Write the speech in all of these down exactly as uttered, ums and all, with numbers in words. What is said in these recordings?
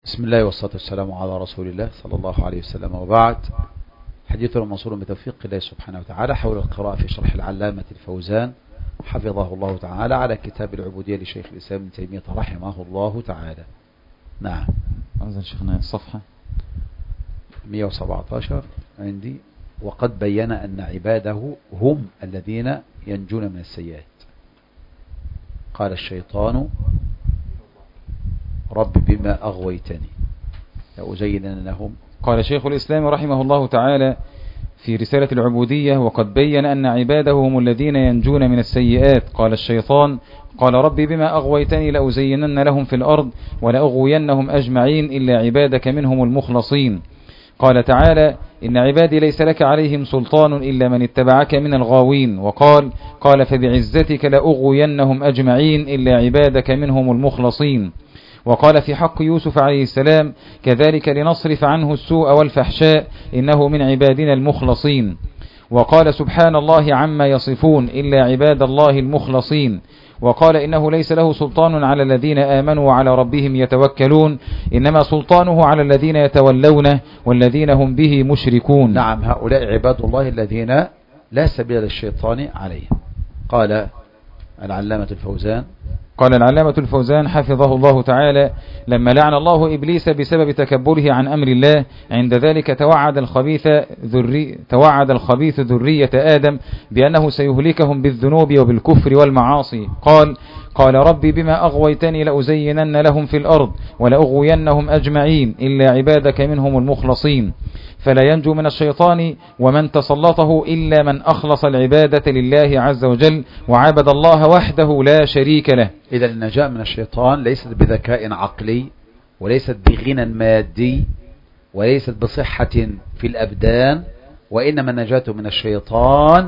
بسم الله والصلاة والسلام على رسول الله صلى الله عليه وسلم، وبعد. حديثنا منصور بتوفيق الله سبحانه وتعالى حول القراءة في شرح العلامة الفوزان حفظه الله تعالى على كتاب العبودية لشيخ الإسلام ابن تيمية رحمه الله تعالى. نعم، أنزل شيخنا الصفحة مئة وسبعة عشر عندي. وقد بين أن عباده هم الذين ينجون من السيئات. قال الشيطان رب بما أغويتني لأزينن لهم. قال شيخ الإسلام رحمه الله تعالى في رسالة العبودية: وقد بين أن عباده هم الذين ينجون من السيئات. قال الشيطان: قال رب بما أغويتني لأزينن لهم في الأرض ولأغوينهم أجمعين إلا عبادك منهم المخلصين. قال تعالى: إن عبادي ليس لك عليهم سلطان إلا من اتبعك من الغاوين. وقال: قال فبعزتك لأغوينهم أجمعين إلا عبادك منهم المخلصين. وقال في حق يوسف عليه السلام: كذلك لنصرف عنه السوء والفحشاء إنه من عبادنا المخلصين. وقال سبحان الله عما يصفون إلا عباد الله المخلصين. وقال إنه ليس له سلطان على الذين آمنوا وعلى ربهم يتوكلون إنما سلطانه على الذين يتولونه والذين هم به مشركون. نعم، هؤلاء عباد الله الذين لا سبيل للشيطان عليهم. قال العلامة الفوزان قال العلامة الفوزان حفظه الله تعالى: لما لعن الله إبليس بسبب تكبره عن أمر الله، عند ذلك توعد الخبيث ذري توعد الخبيث ذرية آدم بأنه سيهلكهم بالذنوب وبالكفر والمعاصي. قال: قال ربي بما أغويتني لأزينن لهم في الأرض ولأغوينهم أجمعين إلا عبادك منهم المخلصين. فلا ينجو من الشيطان ومن تسلطه إلا من أخلص العبادة لله عز وجل وعبد الله وحده لا شريك له. إذا النجاة من الشيطان ليست بذكاء عقلي، وليست بغنى مادي، وليست بصحة في الأبدان، وإنما النجاة من الشيطان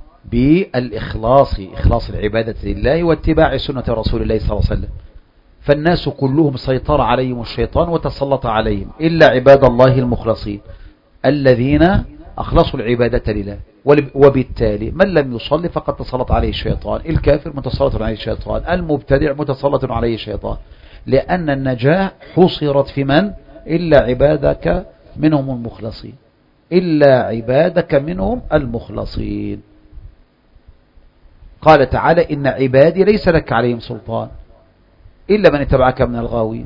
بالإخلاص، إخلاص العبادة لله واتباع سنة رسول الله صلى الله عليه وسلم. فالناس كلهم سيطر عليهم الشيطان وتسلط عليهم إلا عباد الله المخلصين الذين أخلصوا العبادة لله. وبالتالي من لم يصلي فقد تسلط عليه الشيطان، الكافر متسلط عليه الشيطان، المبتدع متسلط عليه الشيطان، لأن النجاة حصرت في من؟ إلا عبادك منهم المخلصين، إلا عبادك منهم المخلصين. قال تعالى: إن عبادي ليس لك عليهم سلطان إلا من اتبعك من الغاوين.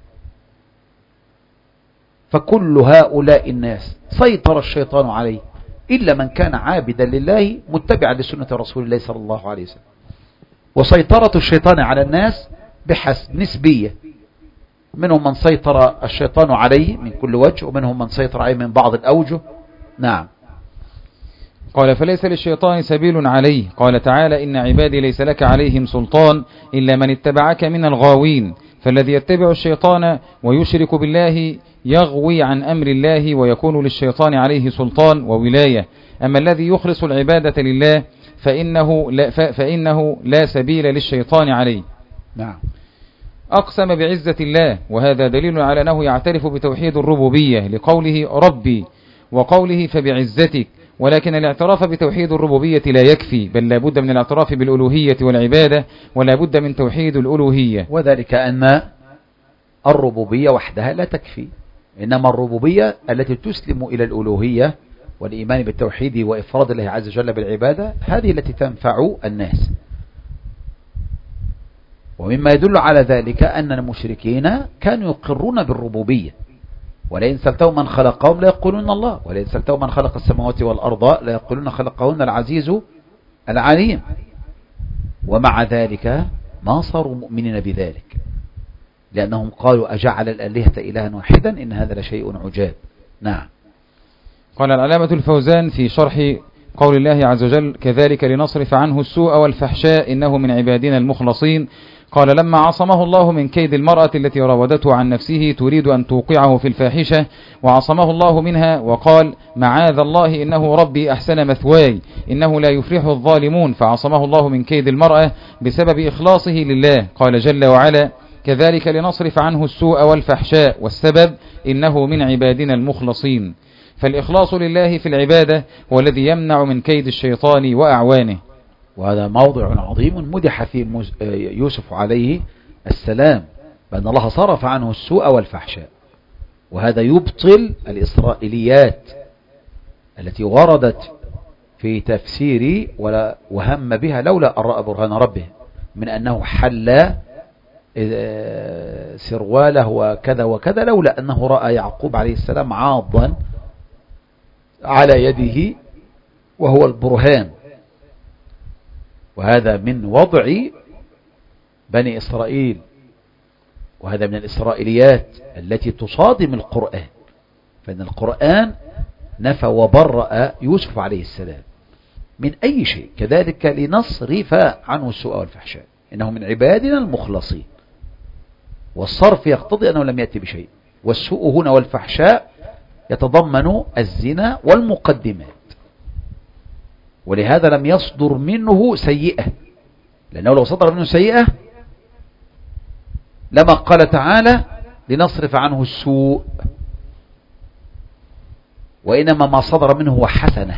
فكل هؤلاء الناس سيطر الشيطان عليه إلا من كان عابدا لله متبعا لسنة رسول الله صلى الله عليه وسلم. وسيطرة الشيطان على الناس بحسب نسبية، منهم من سيطر الشيطان عليه من كل وجه، ومنهم من سيطر عليه من بعض الأوجه. نعم. قال: فليس للشيطان سبيل عليه. قال تعالى: إن عبادي ليس لك عليهم سلطان إلا من اتبعك من الغاوين. فالذي يتبع الشيطان ويشرك بالله يغوي عن أمر الله ويكون للشيطان عليه سلطان وولاية. أما الذي يخلص العبادة لله فإنه لا, فإنه لا سبيل للشيطان عليه. نعم. أقسم بعزة الله، وهذا دليل على أنه يعترف بتوحيد الربوبية لقوله ربي وقوله فبعزتك. ولكن الاعتراف بتوحيد الربوبية لا يكفي، بل لا بد من الاعتراف بالألوهية والعبادة، ولا بد من توحيد الألوهية. وذلك أن الربوبية وحدها لا تكفي، إنما الربوبية التي تسلم إلى الألوهية والإيمان بالتوحيد وإفراد الله عز وجل بالعبادة، هذه التي تنفع الناس. ومما يدل على ذلك أن المشركين كانوا يقرون بالربوبية، ولئن سألتهم من خلقهم لا يقولون الله، ولئن سألتهم من خلق السماوات والأرض لا يقولون خلقهن العزيز العليم. ومع ذلك ما صاروا مؤمنين بذلك، لأنهم قالوا أجعل الآلهة إلها واحدا إن هذا لشيء عجاب. نعم. قال العلامة الفوزان في شرح قول الله عز وجل: كذلك لنصرف عنه السوء والفحشاء إنه من عبادنا المخلصين. قال: لما عصمه الله من كيد المرأة التي راودته عن نفسه تريد أن توقعه في الفاحشة، وعصمه الله منها وقال: معاذ الله إنه ربي أحسن مثواي إنه لا يفلح الظالمون، فعصمه الله من كيد المرأة بسبب إخلاصه لله. قال جل وعلا: كذلك لنصرف عنه السوء والفحشاء، والسبب إنه من عبادنا المخلصين. فالإخلاص لله في العبادة هو الذي يمنع من كيد الشيطان وأعوانه. وهذا موضع عظيم مدح فيه يوسف عليه السلام بأن الله صرف عنه السوء والفحشاء، وهذا يبطل الإسرائيليات التي وردت في تفسير ولا وهم بها لولا أن رأى برهان ربه، من أنه حل سرواله وكذا وكذا لولا أنه رأى يعقوب عليه السلام عاضا على يده وهو البرهان. وهذا من وضع بني إسرائيل، وهذا من الإسرائيليات التي تصادم القرآن، فإن القرآن نفى وبرأ يوسف عليه السلام من أي شيء، كذلك لنصرف عنه السوء والفحشاء، إنه من عبادنا المخلصين. والصرف يقتضي أنه لم يأتي بشيء، والسوء هنا والفحشاء يتضمن الزنا والمقدمات، ولهذا لم يصدر منه سيئة، لأنه لو صدر منه سيئة لما قال تعالى لنصرف عنه السوء، وإنما ما صدر منه هو حسنة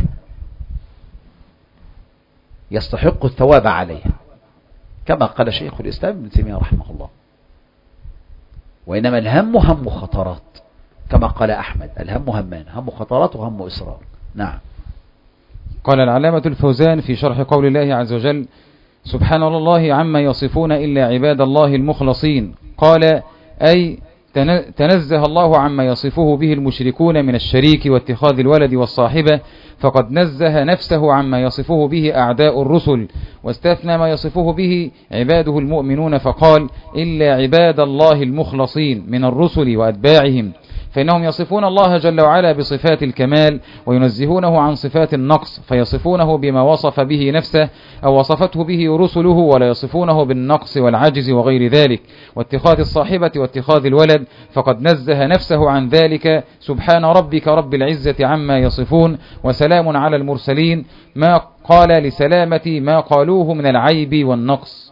يستحق الثواب عليها، كما قال شيخ الإسلام ابن تيمية رحمه الله. وإنما الهم هم خطرات، كما قال أحمد الهم همان، هم خطرات وهم إصرار. نعم. قال العلامة الفوزان في شرح قول الله عز وجل سبحان الله عما يصفون إلا عباد الله المخلصين، قال أي تنزه الله عما يصفه به المشركون من الشريك واتخاذ الولد والصاحبة، فقد نزه نفسه عما يصفه به أعداء الرسل، واستثنى ما يصفه به عباده المؤمنون فقال إلا عباد الله المخلصين من الرسل وأتباعهم، فإنهم يصفون الله جل وعلا بصفات الكمال وينزهونه عن صفات النقص، فيصفونه بما وصف به نفسه أو وصفته به رسله، ولا يصفونه بالنقص والعجز وغير ذلك، واتخاذ الصاحبة واتخاذ الولد فقد نزه نفسه عن ذلك. سبحان ربك رب العزة عما يصفون وسلام على المرسلين، ما قال لسلامة ما قالوه من العيب والنقص.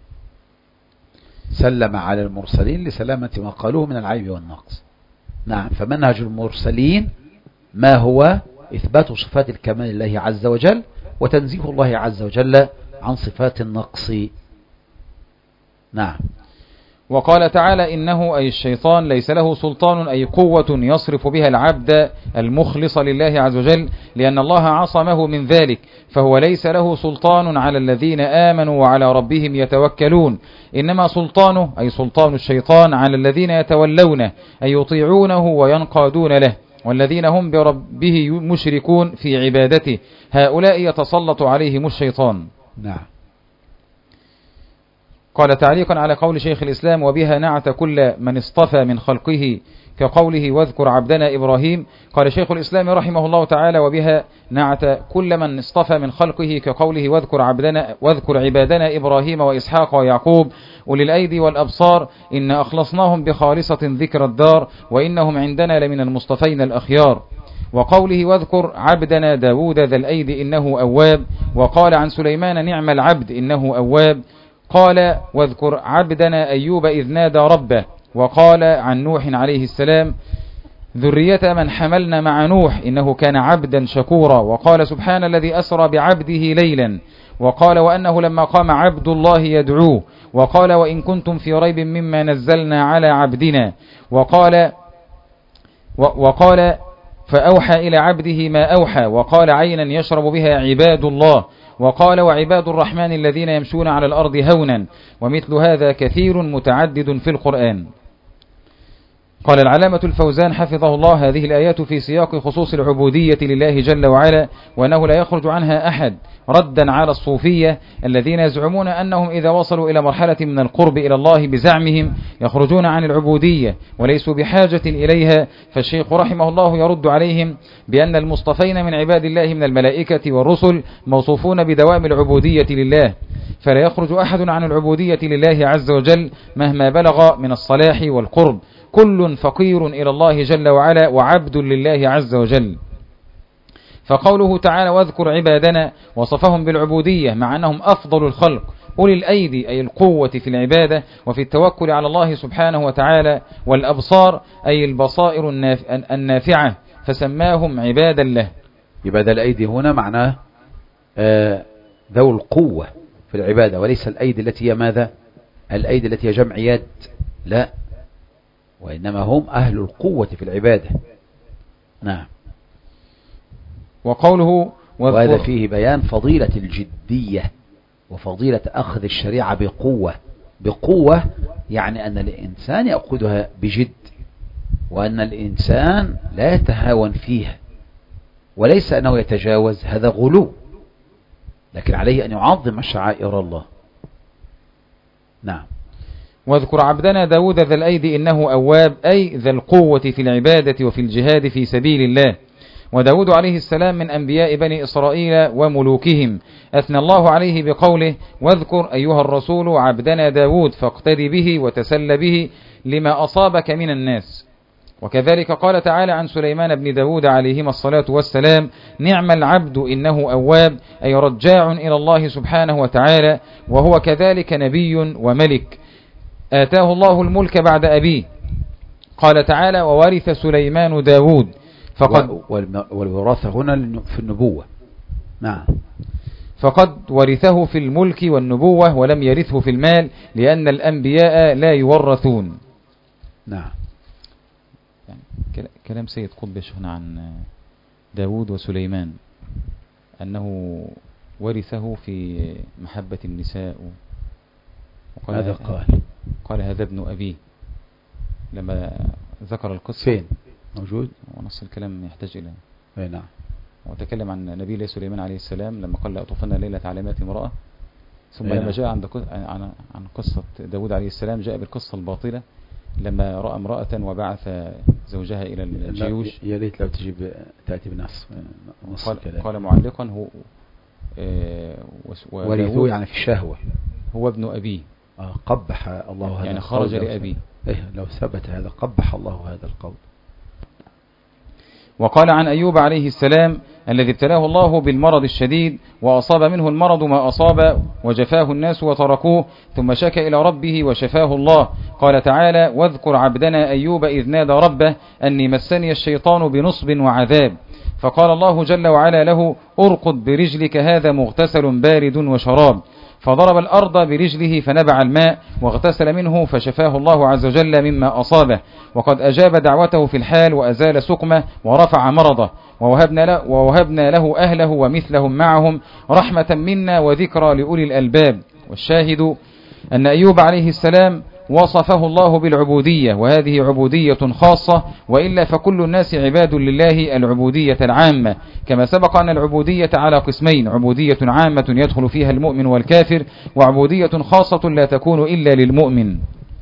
سلم على المرسلين لسلامة ما قالوه من العيب والنقص. نعم. فمنهج المرسلين ما هو إثبات صفات الكمال لله عز وجل، وتنزيه الله عز وجل عن صفات النقص. نعم. وقال تعالى إنه أي الشيطان ليس له سلطان أي قوة يصرف بها العبد المخلص لله عز وجل، لأن الله عصمه من ذلك، فهو ليس له سلطان على الذين آمنوا وعلى ربهم يتوكلون، إنما سلطانه أي سلطان الشيطان على الذين يتولونه أي يطيعونه وينقادون له، والذين هم بربه مشركون في عبادته، هؤلاء يتسلط عليهم الشيطان. نعم. قال تعليقا على قول شيخ الإسلام وبها نعت كل من اصطفى من خلقه كقوله واذكر عبدنا إبراهيم، قال شيخ الإسلام رحمه الله تعالى وبها نعت كل من اصطفى من خلقه كقوله واذكر عبدنا واذكر عبادنا إبراهيم وإسحاق ويعقوب أولي الأيدي والأبصار إن أخلصناهم بخالصة ذكر الدار وإنهم عندنا لمن المصطفين الأخيار. وقوله واذكر عبدنا داود ذا الأيدي إنه أواب، وقال عن سليمان نعم العبد إنه أواب. قال واذكر عبدنا أيوب إذ نادى ربه، وقال عن نوح عليه السلام ذرية من حملنا مع نوح إنه كان عبدا شكورا. وقال سبحان الذي أسرى بعبده ليلا، وقال وأنه لما قام عبد الله يدعوه، وقال وإن كنتم في ريب مما نزلنا على عبدنا، وقال وقال فأوحى إلى عبده ما أوحى، وقال عينا يشرب بها عباد الله، وقال وعباد الرحمن الذين يمشون على الأرض هونا، ومثل هذا كثير متعدد في القرآن. قال العلامة الفوزان حفظه الله هذه الآيات في سياق خصوص العبودية لله جل وعلا، وأنه لا يخرج عنها أحد، ردا على الصوفية الذين يزعمون أنهم إذا وصلوا إلى مرحلة من القرب إلى الله بزعمهم يخرجون عن العبودية وليسوا بحاجة إليها. فالشيخ رحمه الله يرد عليهم بأن المصطفين من عباد الله من الملائكة والرسل موصوفون بدوام العبودية لله، فلا يخرج أحد عن العبودية لله عز وجل مهما بلغ من الصلاح والقرب، كل فقير إلى الله جل وعلا وعبد لله عز وجل. فقوله تعالى واذكر عبادنا وصفهم بالعبودية مع أنهم أفضل الخلق أولي الأيدي أي القوة في العبادة وفي التوكل على الله سبحانه وتعالى، والأبصار أي البصائر النافعة، فسماهم عبادا له. عباد الأيدي هنا معناه آه ذو القوة في العبادة، وليس الأيدي التي هي ماذا؟ الأيدي التي هي جمع يد، لا، وإنما هم أهل القوة في العبادة. نعم. وقوله وهذا فيه بيان فضيلة الجدية وفضيلة أخذ الشريعة بقوة. بقوة يعني أن الإنسان يأخذها بجد، وأن الإنسان لا يتهاون فيها، وليس أنه يتجاوز، هذا غلو، لكن عليه أن يعظم شعائر الله. نعم. واذكر عبدنا داود ذا الأيدي إنه أواب، أي ذا القوة في العبادة وفي الجهاد في سبيل الله. وداود عليه السلام من أنبياء بني إسرائيل وملوكهم، أثنى الله عليه بقوله: واذكر أيها الرسول عبدنا داود فاقتدي به وتسل به لما أصابك من الناس. وكذلك قال تعالى عن سليمان بن داود عليهما الصلاة والسلام: نعم العبد إنه أواب، أي رجاع إلى الله سبحانه وتعالى، وهو كذلك نبي وملك آتاه الله الملك بعد أبيه. قال تعالى: وورث سليمان داود. فقد والوراثة هنا في النبوة. نعم. فقد ورثه في الملك والنبوة ولم يرثه في المال، لأن الأنبياء لا يورثون. نعم. كلام سيد قطب شيخنا عن داود وسليمان أنه ورثه في محبة النساء، وقال هذا قال قال هذا ابن أبيه لما ذكر القصة. فين موجود؟ ونص الكلام يحتاج إلى. أي نعم. وتكلم عن نبي الله سليمان عليه السلام لما قال: لأطوفن ليلة على مائة امرأة. ثم لما نعم. جاء عند عن عن قصة داود عليه السلام جاء بالقصة الباطلة لما رأى امرأة وبعث زوجها إلى الجيوش. يا ريت لو تجيب تأتي بنص. قال, قال معلقا: هو آه ورثوه يعني في الشهوة، هو ابن أبيه. آه قبح الله هذا، يعني خرج لأبيه. إيه لو ثبت هذا قبح الله هذا القول. وقال عن أيوب عليه السلام الذي ابتلاه الله بالمرض الشديد وأصاب منه المرض ما أصاب وجفاه الناس وتركوه، ثم شكى إلى ربه وشفاه الله. قال تعالى: واذكر عبدنا أيوب إذ نادى ربه أني مسني الشيطان بنصب وعذاب، فقال الله جل وعلا له: ارقد برجلك هذا مغتسل بارد وشراب، فضرب الأرض برجله فنبع الماء واغتسل منه فشفاه الله عز وجل مما أصابه، وقد أجاب دعوته في الحال وأزال سقمه ورفع مرضه، ووهبنا له, ووهبنا له أهله ومثلهم معهم رحمة منا وذكرى لأولي الألباب. والشاهد أن أيوب عليه السلام وصفه الله بالعبودية، وهذه عبودية خاصة، وإلا فكل الناس عباد لله العبودية العامة، كما سبق أن العبودية على قسمين: عبودية عامة يدخل فيها المؤمن والكافر، وعبودية خاصة لا تكون إلا للمؤمن.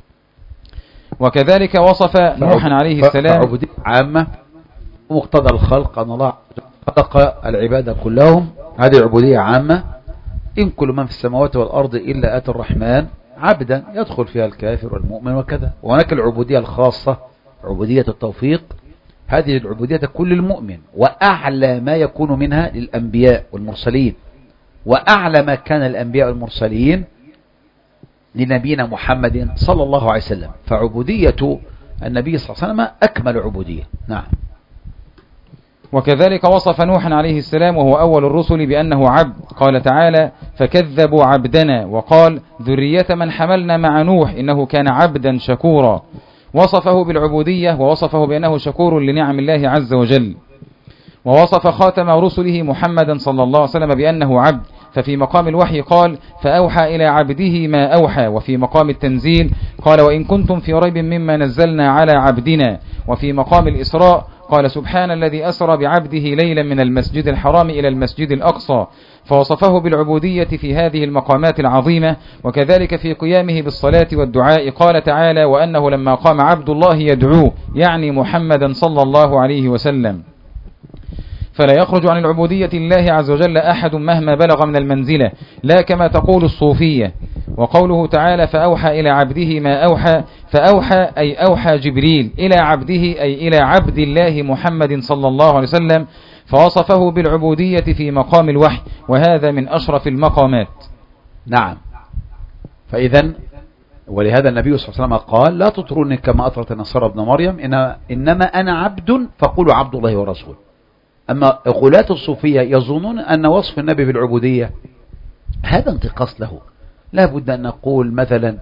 وكذلك وصف نوحا عليه السلام عبودية عامة ومقتضى الخلق أن الله خلق العباد كلهم، هذه عبودية عامة، إن كل من في السماوات والأرض إلا آتي الرحمن عبدا، يدخل فيها الكافر والمؤمن وكذا. وهناك العبودية الخاصة عبودية التوفيق، هذه العبودية كل المؤمن، وأعلى ما يكون منها للأنبياء والمرسلين، وأعلى ما كان الأنبياء والمرسلين لنبينا محمد صلى الله عليه وسلم، فعبودية النبي صلى الله عليه وسلم أكمل عبودية. نعم. وكذلك وصف نوحا عليه السلام وهو أول الرسل بأنه عبد، قال تعالى: فكذبوا عبدنا، وقال: ذرية من حملنا مع نوح إنه كان عبدا شكورا. وصفه بالعبودية ووصفه بأنه شكور لنعم الله عز وجل. ووصف خاتم رسله محمدا صلى الله عليه وسلم بأنه عبد، ففي مقام الوحي قال: فأوحى إلى عبده ما أوحى، وفي مقام التنزيل قال: وإن كنتم في ريب مما نزلنا على عبدنا، وفي مقام الإسراء قال: سبحان الذي أسرى بعبده ليلا من المسجد الحرام إلى المسجد الأقصى، فوصفه بالعبودية في هذه المقامات العظيمة. وكذلك في قيامه بالصلاة والدعاء قال تعالى: وأنه لما قام عبد الله يدعوه، يعني محمدا صلى الله عليه وسلم. فلا يخرج عن العبودية لله عز وجل أحد مهما بلغ من المنزلة، لا كما تقول الصوفية. وقوله تعالى: فأوحى إلى عبده ما أوحى، فأوحى أي أوحى جبريل إلى عبده أي إلى عبد الله محمد صلى الله عليه وسلم، فوصفه بالعبودية في مقام الوحي، وهذا من أشرف المقامات. نعم. فإذا ولهذا النبي صلى الله عليه وسلم قال: لا تطروني كما أطرت النصارى ابن مريم، إنما أنا عبد فقولوا عبد الله ورسوله. أما غلاة الصوفية يظنون أن وصف النبي بالعبودية هذا انتقاص له، لا بد أن نقول مثلا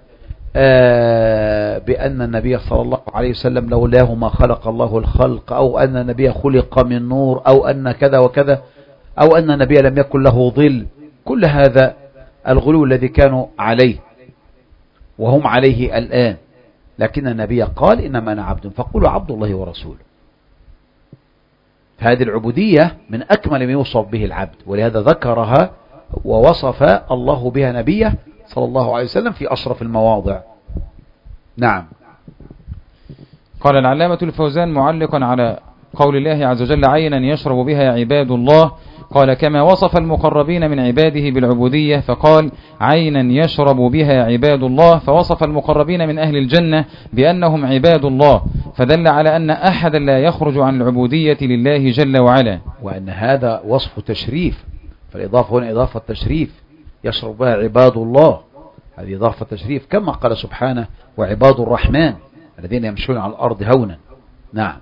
آه بأن النبي صلى الله عليه وسلم لولاه ما خلق الله الخلق، أو أن النبي خلق من نور، أو أن كذا وكذا، أو أن النبي لم يكن له ظل. كل هذا الغلو الذي كانوا عليه وهم عليه الآن. لكن النبي قال إنما أنا عبد فقولوا عبد الله ورسوله. فهذه العبودية من أكمل ما يوصف به العبد، ولهذا ذكرها ووصف الله بها نبيه صلى الله عليه وسلم في أشرف المواضع. نعم. قال العلامة الفوزان معلقا على قول الله عز وجل عينا يشرب بها عباد الله، قال كما وصف المقربين من عباده بالعبودية فقال عينا يشرب بها عباد الله، فوصف المقربين من أهل الجنة بأنهم عباد الله، فدل على أن أحدا لا يخرج عن العبودية لله جل وعلا، وأن هذا وصف تشريف. فالإضافة هنا إضافة تشريف، يشرب بها عباد الله، هذه إضافة تشريف، كما قال سبحانه وعباد الرحمن الذين يمشون على الأرض هونا. نعم.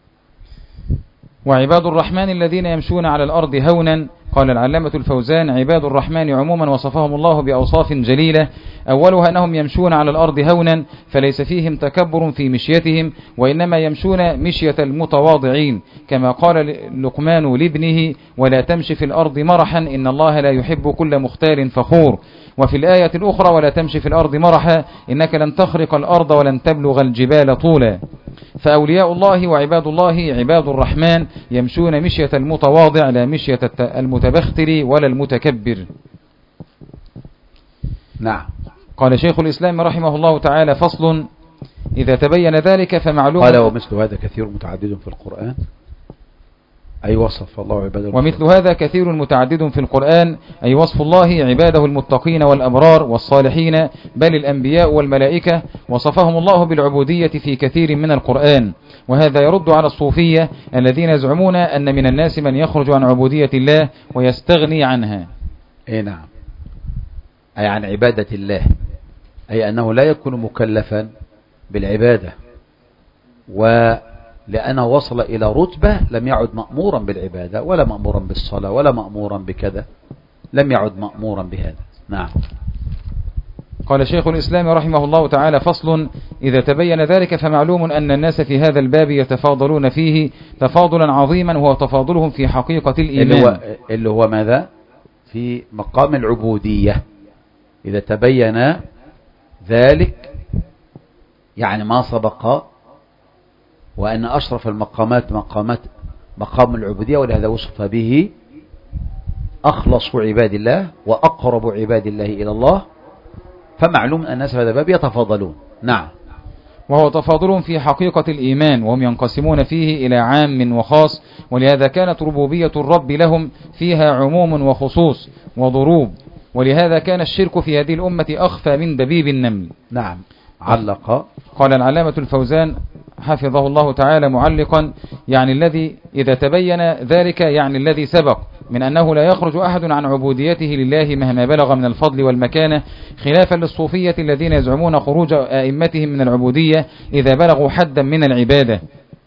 وعباد الرحمن الذين يمشون على الأرض هونا. قال العلامة الفوزان عباد الرحمن عموما وصفهم الله بأوصاف جليلة، أولها أنهم يمشون على الأرض هونا، فليس فيهم تكبر في مشيتهم، وإنما يمشون مشية المتواضعين، كما قال لقمان لابنه ولا تمشي في الأرض مرحا إن الله لا يحب كل مختال فخور. وفي الآية الأخرى ولا تمشي في الأرض مرحا إنك لن تخرق الأرض ولن تبلغ الجبال طولا. فأولياء الله وعباد الله عباد الرحمن يمشون مشية المتواضع لا مشية المتبختر ولا المتكبر. نعم. قال شيخ الإسلام رحمه الله تعالى فصل إذا تبين ذلك فمعلوم. قال ومثل هذا كثير متعدد في القرآن، أي وصف الله عباده. ومثل هذا كثير متعدد في القرآن، أي وصف الله عباده المتقين والأبرار والصالحين، بل الأنبياء والملائكة وصفهم الله بالعبودية في كثير من القرآن. وهذا يرد على الصوفية الذين يزعمون أن من الناس من يخرج عن عبودية الله ويستغني عنها. اي نعم، أي عن عبادة الله، أي أنه لا يكون مكلفا بالعبادة، ولأنه وصل إلى رتبة لم يعد مأمورا بالعبادة ولا مأمورا بالصلاة ولا مأمورا بكذا، لم يعد مأمورا بهذا. نعم. قال شيخ الإسلام رحمه الله تعالى فصل إذا تبين ذلك فمعلوم أن الناس في هذا الباب يتفاضلون فيه تفاضلا عظيما، وهو تفاضلهم في حقيقة الإيمان، اللي هو, اللي هو ماذا؟ في مقام العبودية. إذا تبين ذلك يعني ما سبق، وأن أشرف المقامات مقامات مقام العبودية، ولهذا وصف به أخلص عباد الله وأقرب عباد الله إلى الله، فمعلوم أن الناس في هذا الباب يتفاضلون. نعم. وهو تفاضلهم في حقيقة الإيمان، وهم ينقسمون فيه إلى عام وخاص، ولهذا كانت ربوبية الرب لهم فيها عموم وخصوص وضروب، ولهذا كان الشرك في هذه الأمة أخفى من دبيب النمل. نعم. علق. قال العلامة الفوزان حفظه الله تعالى معلقا يعني الذي إذا تبين ذلك يعني الذي سبق من أنه لا يخرج أحد عن عبوديته لله مهما بلغ من الفضل والمكانة، خلافا للصوفية الذين يزعمون خروج أئمتهم من العبودية إذا بلغوا حدا من العبادة.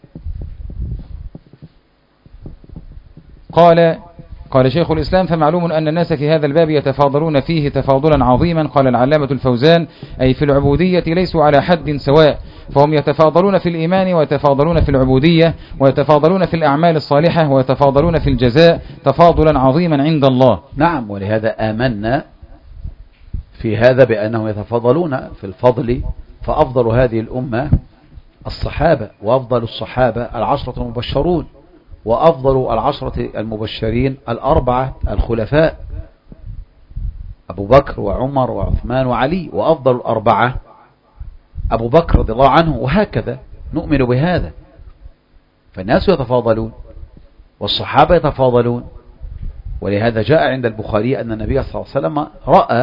قال قال شيخ الإسلام فمعلوم أن الناس في هذا الباب يتفاضلون فيه تفاضلا عظيما. قال العلامة الفوزان أي في العبودية ليسوا على حد سواء، فهم يتفاضلون في الإيمان ويتفاضلون في العبودية ويتفاضلون في الأعمال الصالحة ويتفاضلون في الجزاء تفاضلا عظيما عند الله. نعم. ولهذا آمنا في هذا بأنهم يتفاضلون في الفضل، فأفضل هذه الأمة الصحابة، وأفضل الصحابة العشرة المبشرون، وأفضل العشرة المبشرين الأربعة الخلفاء أبو بكر وعمر وعثمان وعلي، وأفضل الأربعة أبو بكر رضي الله عنه، وهكذا نؤمن بهذا. فالناس يتفاضلون والصحابة يتفاضلون، ولهذا جاء عند البخاري أن النبي صلى الله عليه وسلم رأى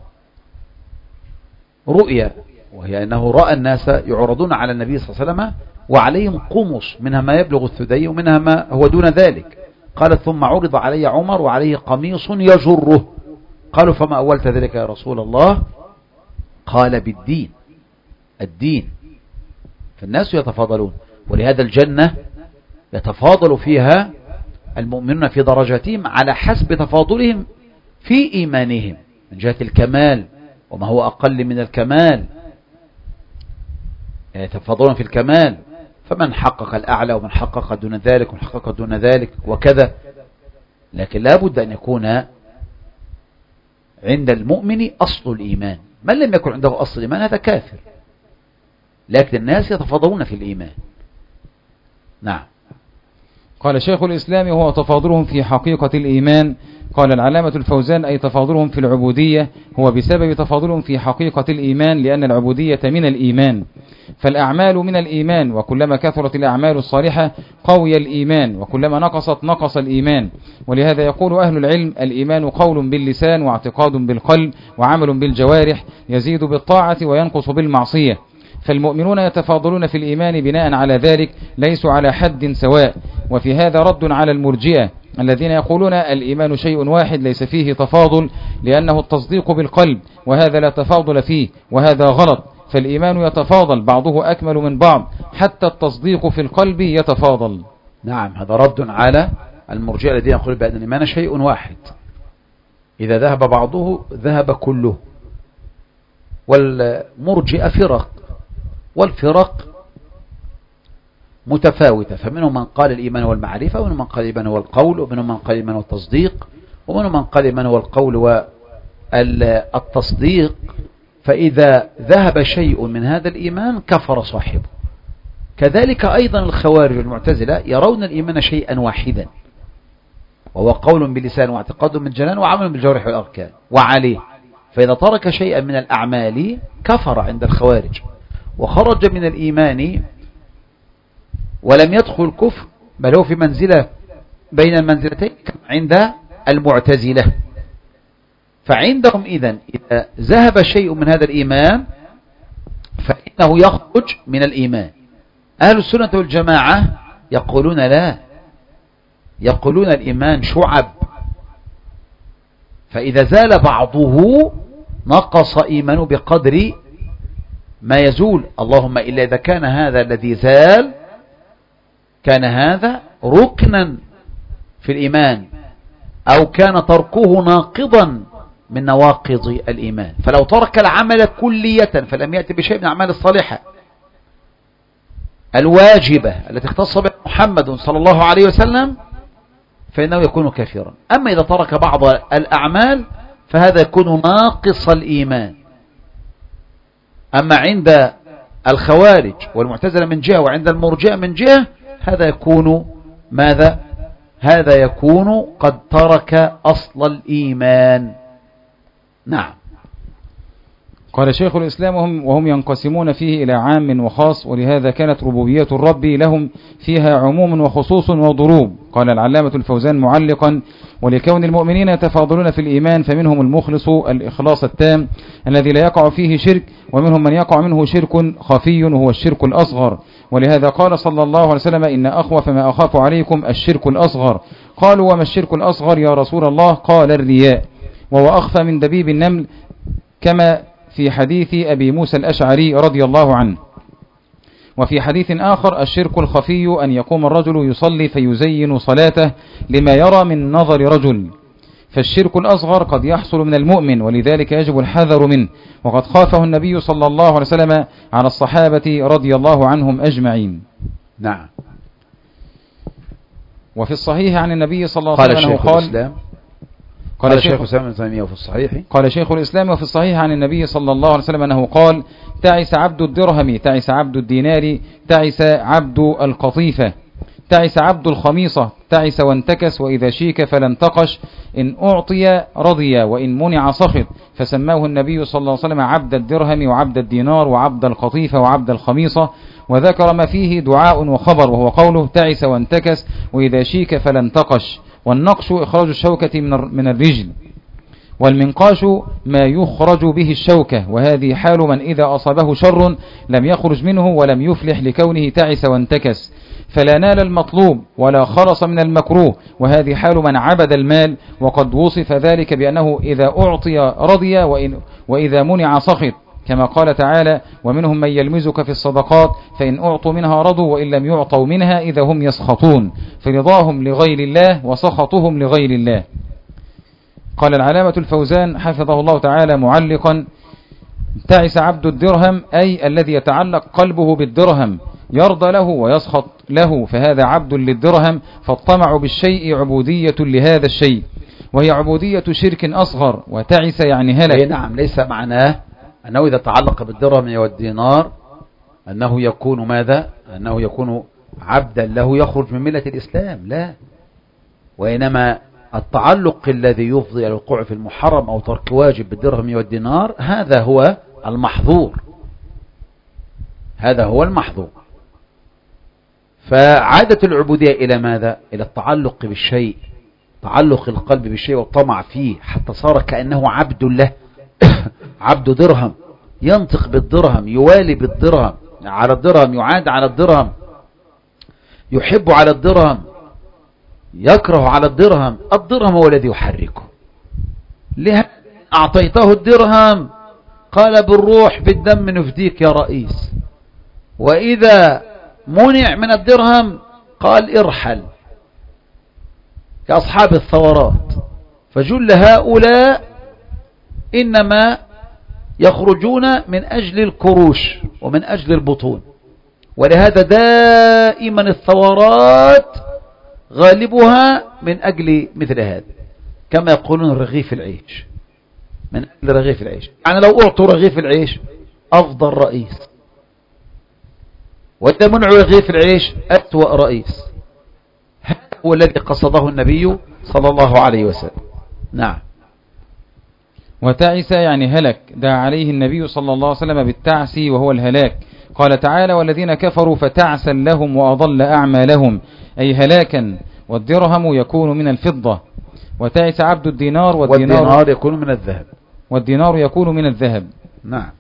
رؤيا، وهي أنه رأى الناس يعرضون على النبي صلى الله عليه وسلم وعليهم قمص منها ما يبلغ الثدي ومنها ما هو دون ذلك. قال ثم عرض علي عمر وعليه قميص يجره. قالوا فما أولت ذلك يا رسول الله؟ قال بالدين، الدين. فالناس يتفاضلون، ولهذا الجنة يتفاضل فيها المؤمنون في درجاتهم على حسب تفاضلهم في إيمانهم من جهة الكمال وما هو أقل من الكمال، يعني يتفاضلون في الكمال، فمن حقق الأعلى ومن حقق دون ذلك ومن حقق دون ذلك وكذا. لكن لا بد أن يكون عند المؤمن أصل الإيمان. من لم يكن عنده أصل الإيمان هذا كافر، لكن الناس يتفاضلون في الإيمان. نعم. قال شيخ الإسلام: هو تفاضلهم في حقيقة الإيمان. قال العلامة الفوزان: أي تفاضلهم في العبودية هو بسبب تفاضلهم في حقيقة الإيمان، لأن العبودية من الإيمان، فالأعمال من الإيمان، وكلما كثرت الأعمال الصالحة قوي الإيمان، وكلما نقصت نقص الإيمان. ولهذا يقول أهل العلم: الإيمان قول باللسان واعتقاد بالقلب وعمل بالجوارح، يزيد بالطاعة وينقص بالمعصية. فالمؤمنون يتفاضلون في الإيمان بناء على ذلك، ليسوا على حد سواء. وفي هذا رد على المرجئة الذين يقولون الإيمان شيء واحد ليس فيه تفاضل، لأنه التصديق بالقلب، وهذا لا تفاضل فيه، وهذا غلط. فالإيمان يتفاضل، بعضه أكمل من بعض، حتى التصديق في القلب يتفاضل. نعم، هذا رد على المرجئة الذين يقولون بأن الإيمان شيء واحد، إذا ذهب بعضه ذهب كله. والمرجئة فرق، والفرق متفاوتة، فمنهم من قال الإيمان والمعرفة، ومنهم من قال الإيمان والقول، ومنهم من قال الإيمان والتصديق، ومنهم من قال الإيمان والقول والتصديق. فإذا ذهب شيء من هذا الإيمان كفر صاحبه. كذلك أيضا الخوارج والمعتزلة يرون الإيمان شيئا واحدا، وهو قول باللسان واعتقاد بالجنان وعمل بالجوارح والأركان وعليه. فإذا ترك شيئا من الأعمال كفر عند الخوارج، وخرج من الإيمان ولم يدخل الكفر، بل هو في منزلة بين المنزلتين عند المعتزلة. فعندهم إذن إذا ذهب شيء من هذا الإيمان فإنه يخرج من الإيمان. أهل السنة والجماعة يقولون لا، يقولون الإيمان شعب، فإذا زال بعضه نقص إيمانه بقدر ما يزول. اللهم إلا إذا كان هذا الذي زال كان هذا ركنا في الإيمان، أو كان تركه ناقضا من نواقض الإيمان. فلو ترك العمل كلية فلم يأتي بشيء من الأعمال الصالحة الواجبة التي اختص بها محمد صلى الله عليه وسلم فإنه يكون كافرا. أما إذا ترك بعض الأعمال فهذا يكون ناقص الإيمان. أما عند الخوارج والمعتزلة من جهة، وعند المرجئة من جهة، هذا يكون ماذا؟ هذا يكون قد ترك أصل الإيمان. نعم. قال شيخ الإسلام: وهم, وهم ينقسمون فيه إلى عام وخاص، ولهذا كانت ربوبية الرب لهم فيها عموم وخصوص وضروب. قال العلامة الفوزان معلقا: ولكون المؤمنين يتفاضلون في الإيمان فمنهم المخلص الإخلاص التام الذي لا يقع فيه شرك، ومنهم من يقع منه شرك خفي وهو الشرك الأصغر. ولهذا قال صلى الله عليه وسلم: إن أخوف ما أخاف عليكم الشرك الأصغر. قالوا: وما الشرك الأصغر يا رسول الله؟ قال: الرياء، وهو أخفى من دبيب النمل، كما في حديث أبي موسى الأشعري رضي الله عنه. وفي حديث آخر: الشرك الخفي أن يقوم الرجل يصلي فيزين صلاته لما يرى من نظر رجل. فالشرك الأصغر قد يحصل من المؤمن، ولذلك يجب الحذر منه، وقد خافه النبي صلى الله عليه وسلم على الصحابة رضي الله عنهم أجمعين. نعم. وفي الصحيح عن النبي صلى الله عليه وسلم قال: قال الشيخ الإسلام ابن تيمية وفي الصحيح قال شيخ الإسلام وفي الصحيح عن النبي صلى الله عليه وسلم أنه قال: تعس عبد الدرهم، تعس عبد الدينار، تعس عبد القطيفة، تعس عبد الخميصة، تعس وانتكس، وإذا شيك فلا انتقش، إن أعطي رضي وإن منع سخط. فسماه النبي صلى الله عليه وسلم عبد الدرهم وعبد الدينار وعبد القطيفة وعبد الخميصة، وذكر ما فيه دعاء وخبر، وهو قوله تعس وانتكس وإذا شيك فلا انتقش. والنقش إخراج الشوكة من الرجل، والمنقاش ما يخرج به الشوكة، وهذه حال من إذا أصابه شر لم يخرج منه ولم يفلح لكونه تعس وانتكس، فلا نال المطلوب ولا خلص من المكروه، وهذه حال من عبد المال، وقد وصف ذلك بأنه إذا أعطي رضي وإن وإذا منع سخط، كما قال تعالى: ومنهم من يلمزك في الصدقات فإن أعطوا منها رضوا وإن لم يعطوا منها إذا هم يسخطون، فرضاهم لغير الله وسخطهم لغير الله. قال العلامة الفوزان حفظه الله تعالى معلقا: تعس عبد الدرهم أي الذي يتعلق قلبه بالدرهم، يرضى له ويسخط له، فهذا عبد للدرهم، فالطمع بالشيء عبودية لهذا الشيء، وهي عبودية شرك أصغر. وتعس يعني هلك. نعم، ليس معناه أنه إذا تعلق بالدرهم والدينار أنه يكون ماذا؟ أنه يكون عبدا له يخرج من ملة الإسلام، لا، وإنما التعلق الذي يفضي إلى الوقوع في المحرم أو ترك واجب بالدرهم والدينار هذا هو المحظور، هذا هو المحظور. فعادة العبودية إلى ماذا؟ إلى التعلق بالشيء، تعلق القلب بالشيء والطمع فيه حتى صار كأنه عبد له عبد درهم، ينطق بالدرهم، يوالي بالدرهم على الدرهم، يعاد على الدرهم، يحب على الدرهم، يكره على الدرهم. الدرهم هو الذي يحركه. لهذا أعطيته الدرهم قال بالروح بالدم نفديك يا رئيس، وإذا منع من الدرهم قال ارحل كأصحاب الثورات. فجل هؤلاء إنما يخرجون من أجل الكروش ومن أجل البطون، ولهذا دائما الثورات غالبها من أجل مثل هذا، كما يقولون رغيف العيش، من أجل رغيف العيش. يعني لو أعطوا رغيف العيش أفضل رئيس، وإذا منعوا رغيف العيش أسوأ رئيس. هذا هو الذي قصده النبي صلى الله عليه وسلم. نعم. وتعس يعني هلك، دعا عليه النبي صلى الله عليه وسلم بالتعس وهو الهلاك. قال تعالى والذين كفروا فتعسا لهم وأضل أعمالهم، أي هلاكا. والدرهم يكون من الفضة. وتعس عبد الدينار، والدينار, والدينار يكون من الذهب، والدينار يكون من الذهب. نعم.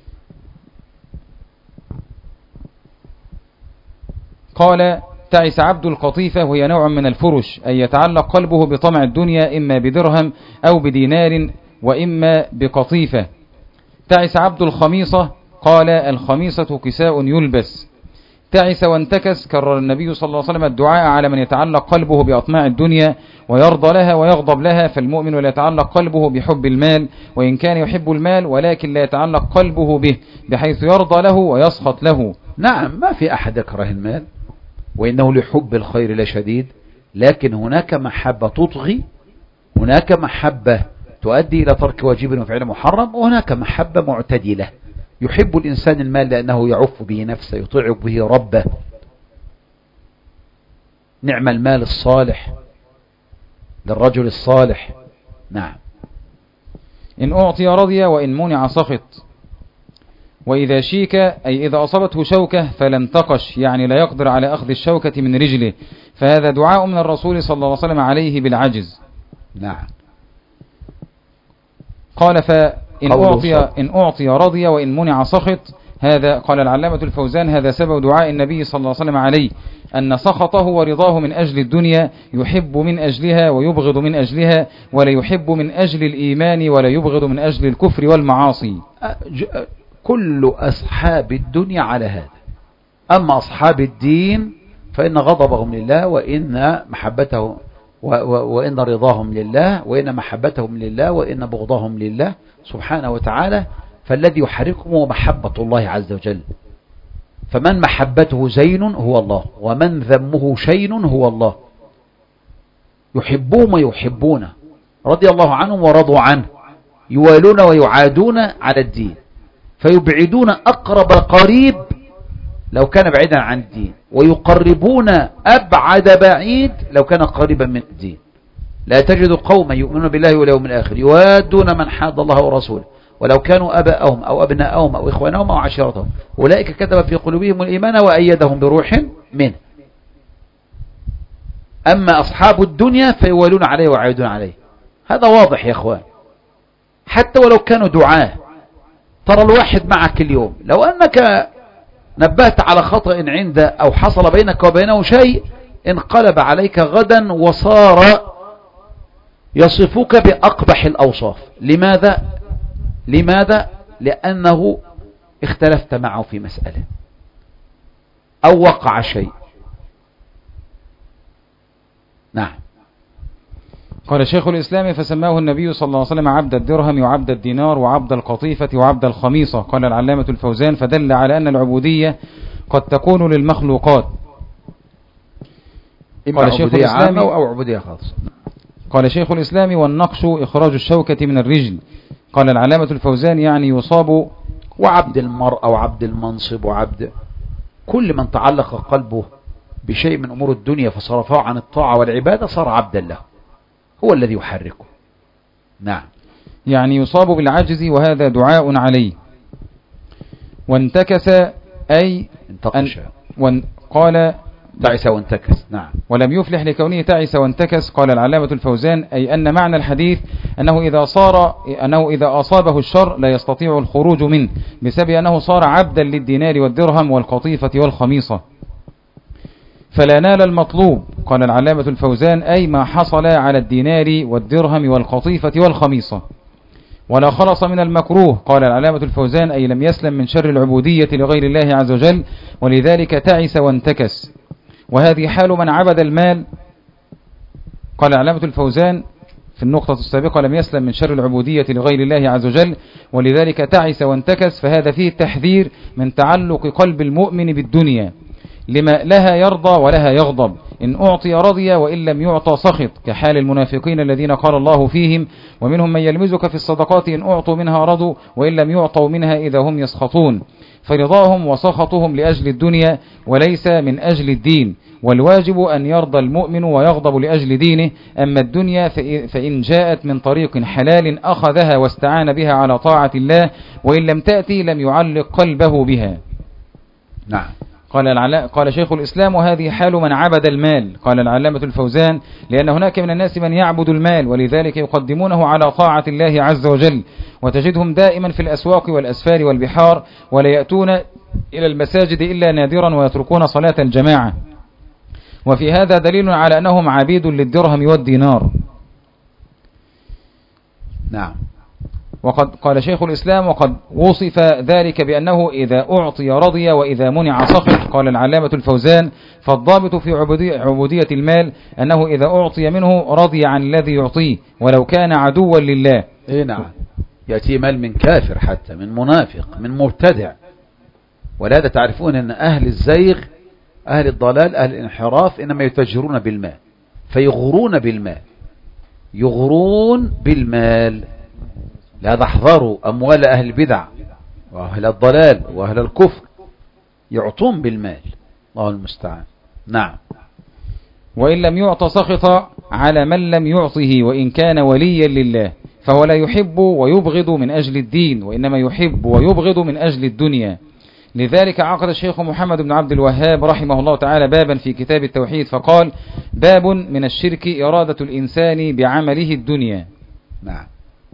قال تعس عبد القطيفة، وهي نوع من الفرش، أي يتعلق قلبه بطمع الدنيا إما بدرهم أو بدينار وإما بقطيفة. تعس عبد الخميصة، قال الخميصة كساء يلبس. تعس وانتكس، كرر النبي صلى الله عليه وسلم الدعاء على من يتعلق قلبه بأطماع الدنيا ويرضى لها ويغضب لها. فالمؤمن لا يتعلق قلبه بحب المال، وإن كان يحب المال، ولكن لا يتعلق قلبه به بحيث يرضى له ويسخط له. نعم، ما في أحد يكره المال، وإنه لحب الخير لشديد، لكن هناك محبة تطغي، هناك محبة تؤدي إلى ترك واجب وفعل محرم، وهناك محبة معتدلة. يحب الإنسان المال لأنه يعف به نفسه، يطيع به ربه. نعم المال الصالح للرجل الصالح. نعم. إن أعطي رضي وإن منع سخط. وإذا شيك أي إذا أصابته شوكة فلا انتقش، يعني لا يقدر على أخذ الشوكة من رجله، فهذا دعاء من الرسول صلى الله عليه وسلم عليه بالعجز. نعم. قال فإن أعطي, إن أعطي رضي وإن منع سخط. هذا قال العلامة الفوزان هذا سبب دعاء النبي صلى الله عليه وسلم عليه، أن سخطه ورضاه من أجل الدنيا، يحب من أجلها ويبغض من أجلها، ولا يحب من أجل الإيمان ولا يبغض من أجل الكفر والمعاصي. كل أصحاب الدنيا على هذا. أما أصحاب الدين فإن غضبهم لله، وإن محبته وإن رضاهم لله، وإن محبتهم لله، وإن بغضهم لله سبحانه وتعالى. فالذي يحركهم هو محبة الله عز وجل. فمن محبته زين هو الله، ومن ذمه شين هو الله. يحبون ويحبون، رضي الله عنهم ورضوا عنه، يوالون ويعادون على الدين، فيبعدون أقرب قريب لو كان بعيدا عن الدين، ويقربون أبعد بعيد لو كان قريبا من الدين. لا تجد قوما يؤمنون بالله واليوم الآخر يوادون من حاد الله ورسوله ولو كانوا أباءهم أو أبناءهم أو إخوانهم أو عشيرتهم أولئك كتب في قلوبهم الإيمان وأيدهم بروح منه. أما أصحاب الدنيا فيوالون عليه ويعيدون عليه. هذا واضح يا أخوان، حتى ولو كانوا دعاه. ترى الواحد معك اليوم، لو أنك نبهت على خطأ عنده أو حصل بينك وبينه شيء، انقلب عليك غدا وصار يصفك بأقبح الأوصاف. لماذا؟ لماذا؟ لأنه اختلفت معه في مسألة أو وقع شيء. نعم. قال شيخ الإسلام فسماه النبي صلى الله عليه وسلم عبد الدرهم وعبد الدينار وعبد القطيفة وعبد الخميصة. قال العلامة الفوزان فدل على أن العبودية قد تكون للمخلوقات. إما عبودية عامة أو عبودية خاصة. قال شيخ الإسلام والنقش إخراج الشوكة من الرجل. قال العلامة الفوزان يعني يصاب. وعبد المرء وعبد المنصب وعبد كل من تعلق قلبه بشيء من أمور الدنيا فصرفه عن الطاعة والعبادة صار عبدا له، هو الذي يحركه. نعم. يعني يصاب بالعجز وهذا دعاء عليه. وانتكس أي انتقش. أن قال تعس وانتكس. نعم. ولم يفلح لكونه تعس وانتكس. قال العلامة الفوزان أي أن معنى الحديث أنه إذا صار أنه إذا أصابه الشر لا يستطيع الخروج منه بسبب أنه صار عبدا للدينار والدرهم والقطيفة والخميصة فلا نال المطلوب. قال العلامة الفوزان أي ما حصل على الدينار والدرهم والقطيفة والخميصة ولا خلص من المكروه. قال العلامة الفوزان أي لم يسلم من شر العبودية لغير الله عز وجل ولذلك تعس وانتكس. وهذه حال من عبد المال. قال العلامة الفوزان في النقطة السابقة لم يسلم من شر العبودية لغير الله عز وجل ولذلك تعس وانتكس. فهذا فيه التحذير من تعلق قلب المؤمن بالدنيا لما لها يرضى ولها يغضب، إن أعطي رضي وإن لم يعطى سخط، كحال المنافقين الذين قال الله فيهم ومنهم من يلمزك في الصدقات إن أعطوا منها رضوا وإن لم يعطوا منها إذا هم يسخطون. فرضاهم وسخطهم لأجل الدنيا وليس من أجل الدين، والواجب أن يرضى المؤمن ويغضب لأجل دينه. أما الدنيا فإن جاءت من طريق حلال أخذها واستعان بها على طاعة الله وإن لم تأتي لم يعلق قلبه بها. نعم. قال, قال شيخ الإسلام وهذه حال من عبد المال. قال العلامة الفوزان لأن هناك من الناس من يعبد المال ولذلك يقدمونه على طاعة الله عز وجل وتجدهم دائما في الأسواق والأسفار والبحار ولا يأتون إلى المساجد إلا نادرا ويتركون صلاة الجماعة. وفي هذا دليل على أنهم عبيد للدرهم والدينار. نعم. وقد قال شيخ الإسلام وقد وصف ذلك بأنه إذا أعطي رضي وإذا منع سخط. قال العلامة الفوزان فالضابط في عبودية, عبودية المال أنه إذا أعطي منه رضي عن الذي يعطيه ولو كان عدوا لله. إيه نعم. يأتي مال من كافر حتى من منافق من مبتدع. ولهذا تعرفون أن أهل الزيغ أهل الضلال أهل الانحراف إنما يتجرون بالمال فيغرون بالمال يغرون بالمال. لهذا احذروا أموال أهل البدع وأهل الضلال وأهل الكفر يعطون بالمال. الله المستعان. نعم. وإن لم يعط سخط على من لم يعطه وإن كان وليا لله فهو لا يحب ويبغض من أجل الدين وإنما يحب ويبغض من أجل الدنيا. لذلك عقد الشيخ محمد بن عبد الوهاب رحمه الله تعالى بابا في كتاب التوحيد فقال باب من الشرك إرادة الإنسان بعمله الدنيا. نعم.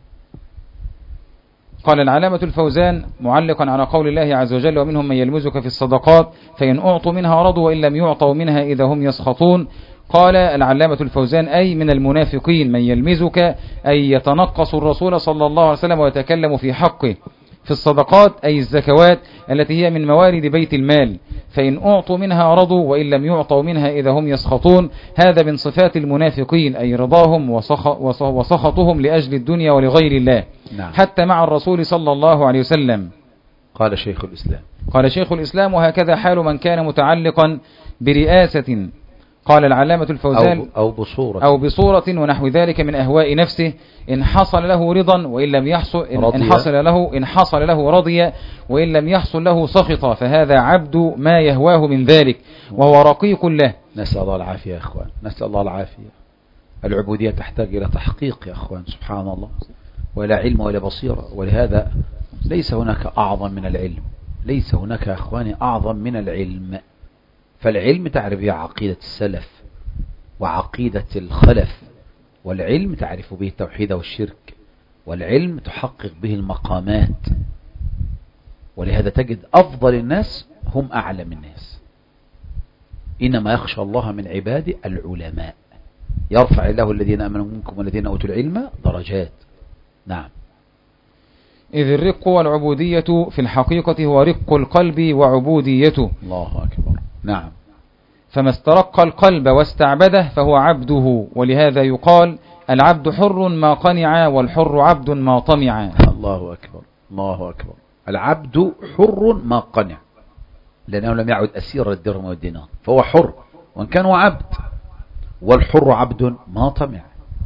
قال العلامة الفوزان معلقا على قول الله عز وجل ومنهم من يلمزك في الصدقات فإن أعطوا منها رضوا وإن لم يعطوا منها إذا هم يسخطون. قال العلامة الفوزان أي من المنافقين من يلمزك أي يتنقص الرسول صلى الله عليه وسلم ويتكلم في حقه في الصدقات أي الزكوات التي هي من موارد بيت المال فإن أعطوا منها رضوا وإن لم يعطوا منها إذا هم يسخطون. هذا من صفات المنافقين أي رضاهم وسخطهم لأجل الدنيا ولغير الله. نعم. حتى مع الرسول صلى الله عليه وسلم. قال شيخ الإسلام قال شيخ الإسلام وهكذا حال من كان متعلقا برئاسة. قال العلامة الفوزان أو, أو بصورة أو بصورة ونحو ذلك من أهواء نفسه إن حصل له رضا وإن لم يحصل إن حصل له إن حصل له رضي وإن لم يحصل له سخط فهذا عبد ما يهواه من ذلك وهو رقيق له. نسأل الله العافية يا أخوان. نسأل الله العافية. العبودية تحتاج إلى تحقيق يا أخوان سبحان الله ولا علم ولا بصيرة. ولهذا ليس هناك أعظم من العلم. ليس هناك يا أخواني أعظم من العلم. فالعلم تعرف به عقيدة السلف وعقيدة الخلف والعلم تعرف به التوحيد والشرك والعلم تحقق به المقامات. ولهذا تجد أفضل الناس هم أعلم الناس. إنما يخشى الله من عباده العلماء يرفع الله الذين آمنوا منكم والذين أوتوا العلم درجات. نعم. إذ الرق والعبودية في الحقيقة هو رق القلب وعبوديته. الله أكبر. نعم. فما استرق القلب واستعبده فهو عبده، ولهذا يقال العبد حر ما قنع والحر عبد ما طمع. الله أكبر الله أكبر. العبد حر ما قنع، لأنه لم يعد أسير الدرهم والدينار، فهو حر وإن كان هو عبد. والحر عبد ما طمع،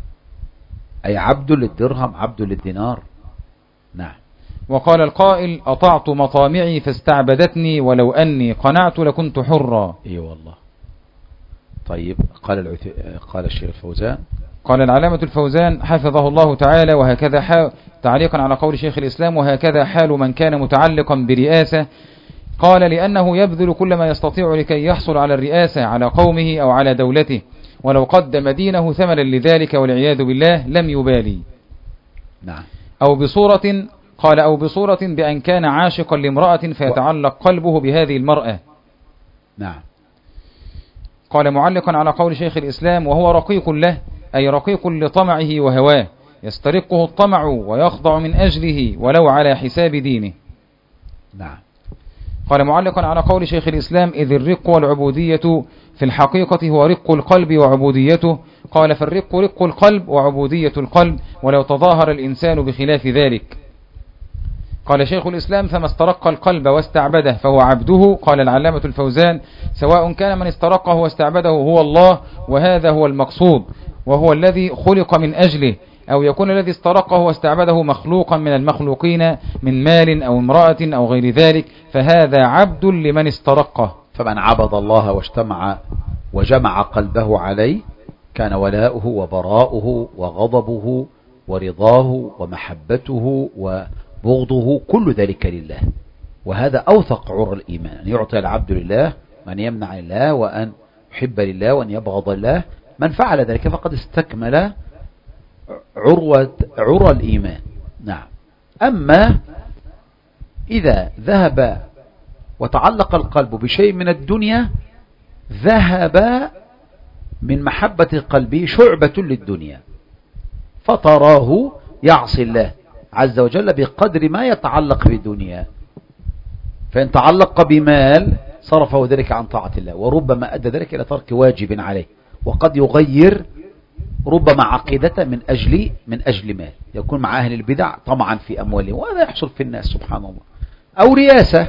أي عبد للدرهم عبد للدينار. نعم. وقال القائل أطعت مطامعي فاستعبدتني ولو أني قنعت لكنت حرا. اي أيوة والله. طيب قال العث... قال الشيخ الفوزان، قال العلامة الفوزان حفظه الله تعالى: وهكذا حال، تعليقا على قول شيخ الإسلام، وهكذا حال من كان متعلقا برئاسة. قال لأنه يبذل كل ما يستطيع لكي يحصل على الرئاسة على قومه أو على دولته، ولو قدم دينه ثمنا لذلك والعياذ بالله لم يبالي. نعم. أو بصورة، قال أو بصورة بأن كان عاشقا لامرأة فيتعلق قلبه بهذه المرأة. نعم. قال معلقا على قول شيخ الإسلام: وهو رقيق له، أي رقيق لطمعه وهواه، يسترقه الطمع ويخضع من أجله ولو على حساب دينه. نعم. قال معلقا على قول شيخ الإسلام: إذ الرق والعبودية في الحقيقة هو رق القلب وعبوديته. قال: فالرق رق القلب وعبودية القلب، ولو تظاهر الإنسان بخلاف ذلك. قال شيخ الإسلام: فما استرق القلب واستعبده فهو عبده. قال العلامة الفوزان: سواء كان من استرقه واستعبده هو الله، وهذا هو المقصود، وهو الذي خلق من أجله، أو يكون الذي استرقه واستعبده مخلوقا من المخلوقين من مال أو امرأة أو غير ذلك، فهذا عبد لمن استرقه. فمن عبد الله واجتمع وجمع قلبه عليه كان ولاؤه وبراؤه وغضبه ورضاه ومحبته وبغضه كل ذلك لله. وهذا أوثق عرى الإيمان، أن يعطي العبد لله وأن يمنع لله وأن يحب لله وأن يبغض الله. من فعل ذلك فقد استكمل عروة عرى الإيمان. نعم. أما إذا ذهب وتعلق القلب بشيء من الدنيا، ذهب من محبة قلبه شعبة للدنيا، فتراه يعصي الله عز وجل بقدر ما يتعلق بالدنيا. فإن تعلق بمال صرفه ذلك عن طاعة الله، وربما أدى ذلك إلى ترك واجب عليه، وقد يغير ربما عقيدته من أجل من أجل مال، يكون مع أهل البدع طمعا في أموالهم، وهذا يحصل في الناس سبحان الله. أو رياسة،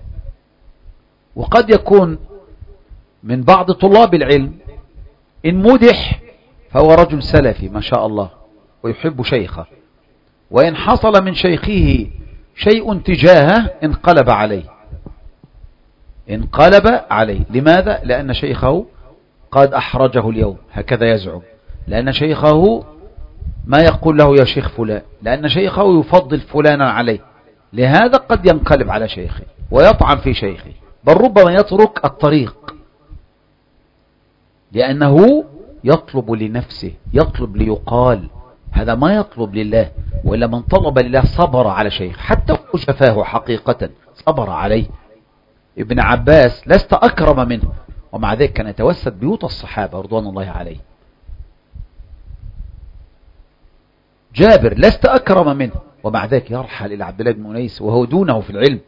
وقد يكون من بعض طلاب العلم إن مدح فهو رجل سلفي ما شاء الله ويحب شيخه، وإن حصل من شيخه شيء تجاهه انقلب عليه انقلب عليه لماذا؟ لأن شيخه قد أحرجه اليوم، هكذا يزعم، لأن شيخه ما يقول له يا شيخ فلان، لأن شيخه يفضل فلانا عليه، لهذا قد ينقلب على شيخه ويطعن في شيخه، بل ربما يترك الطريق لأنه يطلب لنفسه، يطلب ليقال، هذا ما يطلب لله. وإلا من طلب لله صبر على شيخ حتى شفاه حقيقة صبر عليه. ابن عباس لست أكرم منه، ومع ذلك كان يتوسد بيوت الصحابة رضوان الله عليه. جابر لست أكرم منه، ومع ذلك يرحل إلى عبد الله بن أنيس وهو دونه في العلم.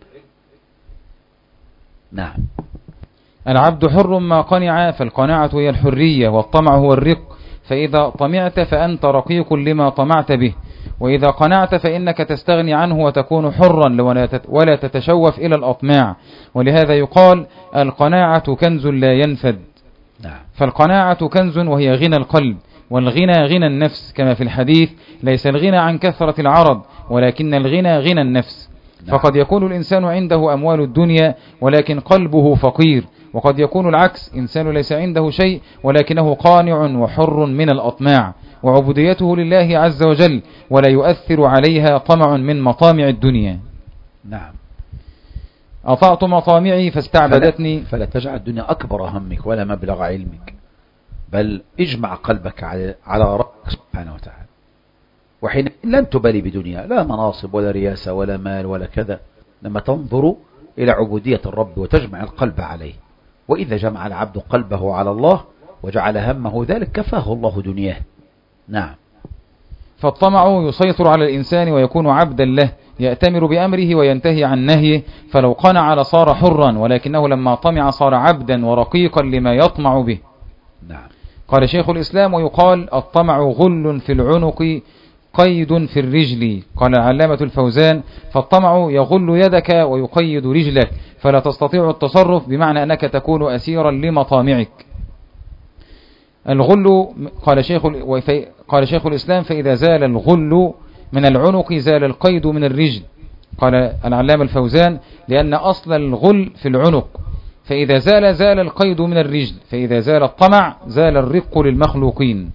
نعم. العبد حر ما قنع، فالقناعة هي الحرية، والطمع هو الرق. فإذا طمعت فأنت رقيق لما طمعت به، وإذا قنعت فإنك تستغني عنه وتكون حرا ولا تتشوف إلى الأطماع. ولهذا يقال القناعة كنز لا ينفد. نعم. فالقناعة كنز وهي غنى القلب، والغنى غنى النفس، كما في الحديث: ليس الغنى عن كثرة العرض ولكن الغنى غنى النفس. نعم. فقد يكون الإنسان عنده أموال الدنيا ولكن قلبه فقير، وقد يكون العكس، إنسان ليس عنده شيء ولكنه قانع وحر من الأطماع، وعبوديته لله عز وجل ولا يؤثر عليها طمع من مطامع الدنيا. نعم. أطعت مطامعي فاستعبدتني. فلا, فلا تجعل الدنيا أكبر همك ولا مبلغ علمك، بل اجمع قلبك على على ربك سبحانه وتعالى، وحين لن تبالي بدنيا، لا مناصب ولا رياسة ولا مال ولا كذا، لما تنظر إلى عبودية الرب وتجمع القلب عليه. وإذا جمع العبد قلبه على الله وجعل همه ذلك كفاه الله دنياه. نعم. فالطمع يسيطر على الإنسان ويكون عبدا له، يأتمر بأمره وينتهي عن نهيه، فلو قنع لصار حرا، ولكنه لما طمع صار عبدا ورقيقا لما يطمع به. نعم. قال شيخ الإسلام: ويقال الطمع غل في العنق قيد في الرجل. قال العلامة الفوزان: فالطمع يغل يدك ويقيد رجلك فلا تستطيع التصرف، بمعنى أنك تكون أسيرا لمطامعك. الغل قال شيخ قال شيخ الإسلام: فإذا زال الغل من العنق زال القيد من الرجل. قال العلامة الفوزان: لأن أصل الغل في العنق، فإذا زال زال القيد من الرجل، فإذا زال الطمع زال الرق للمخلوقين.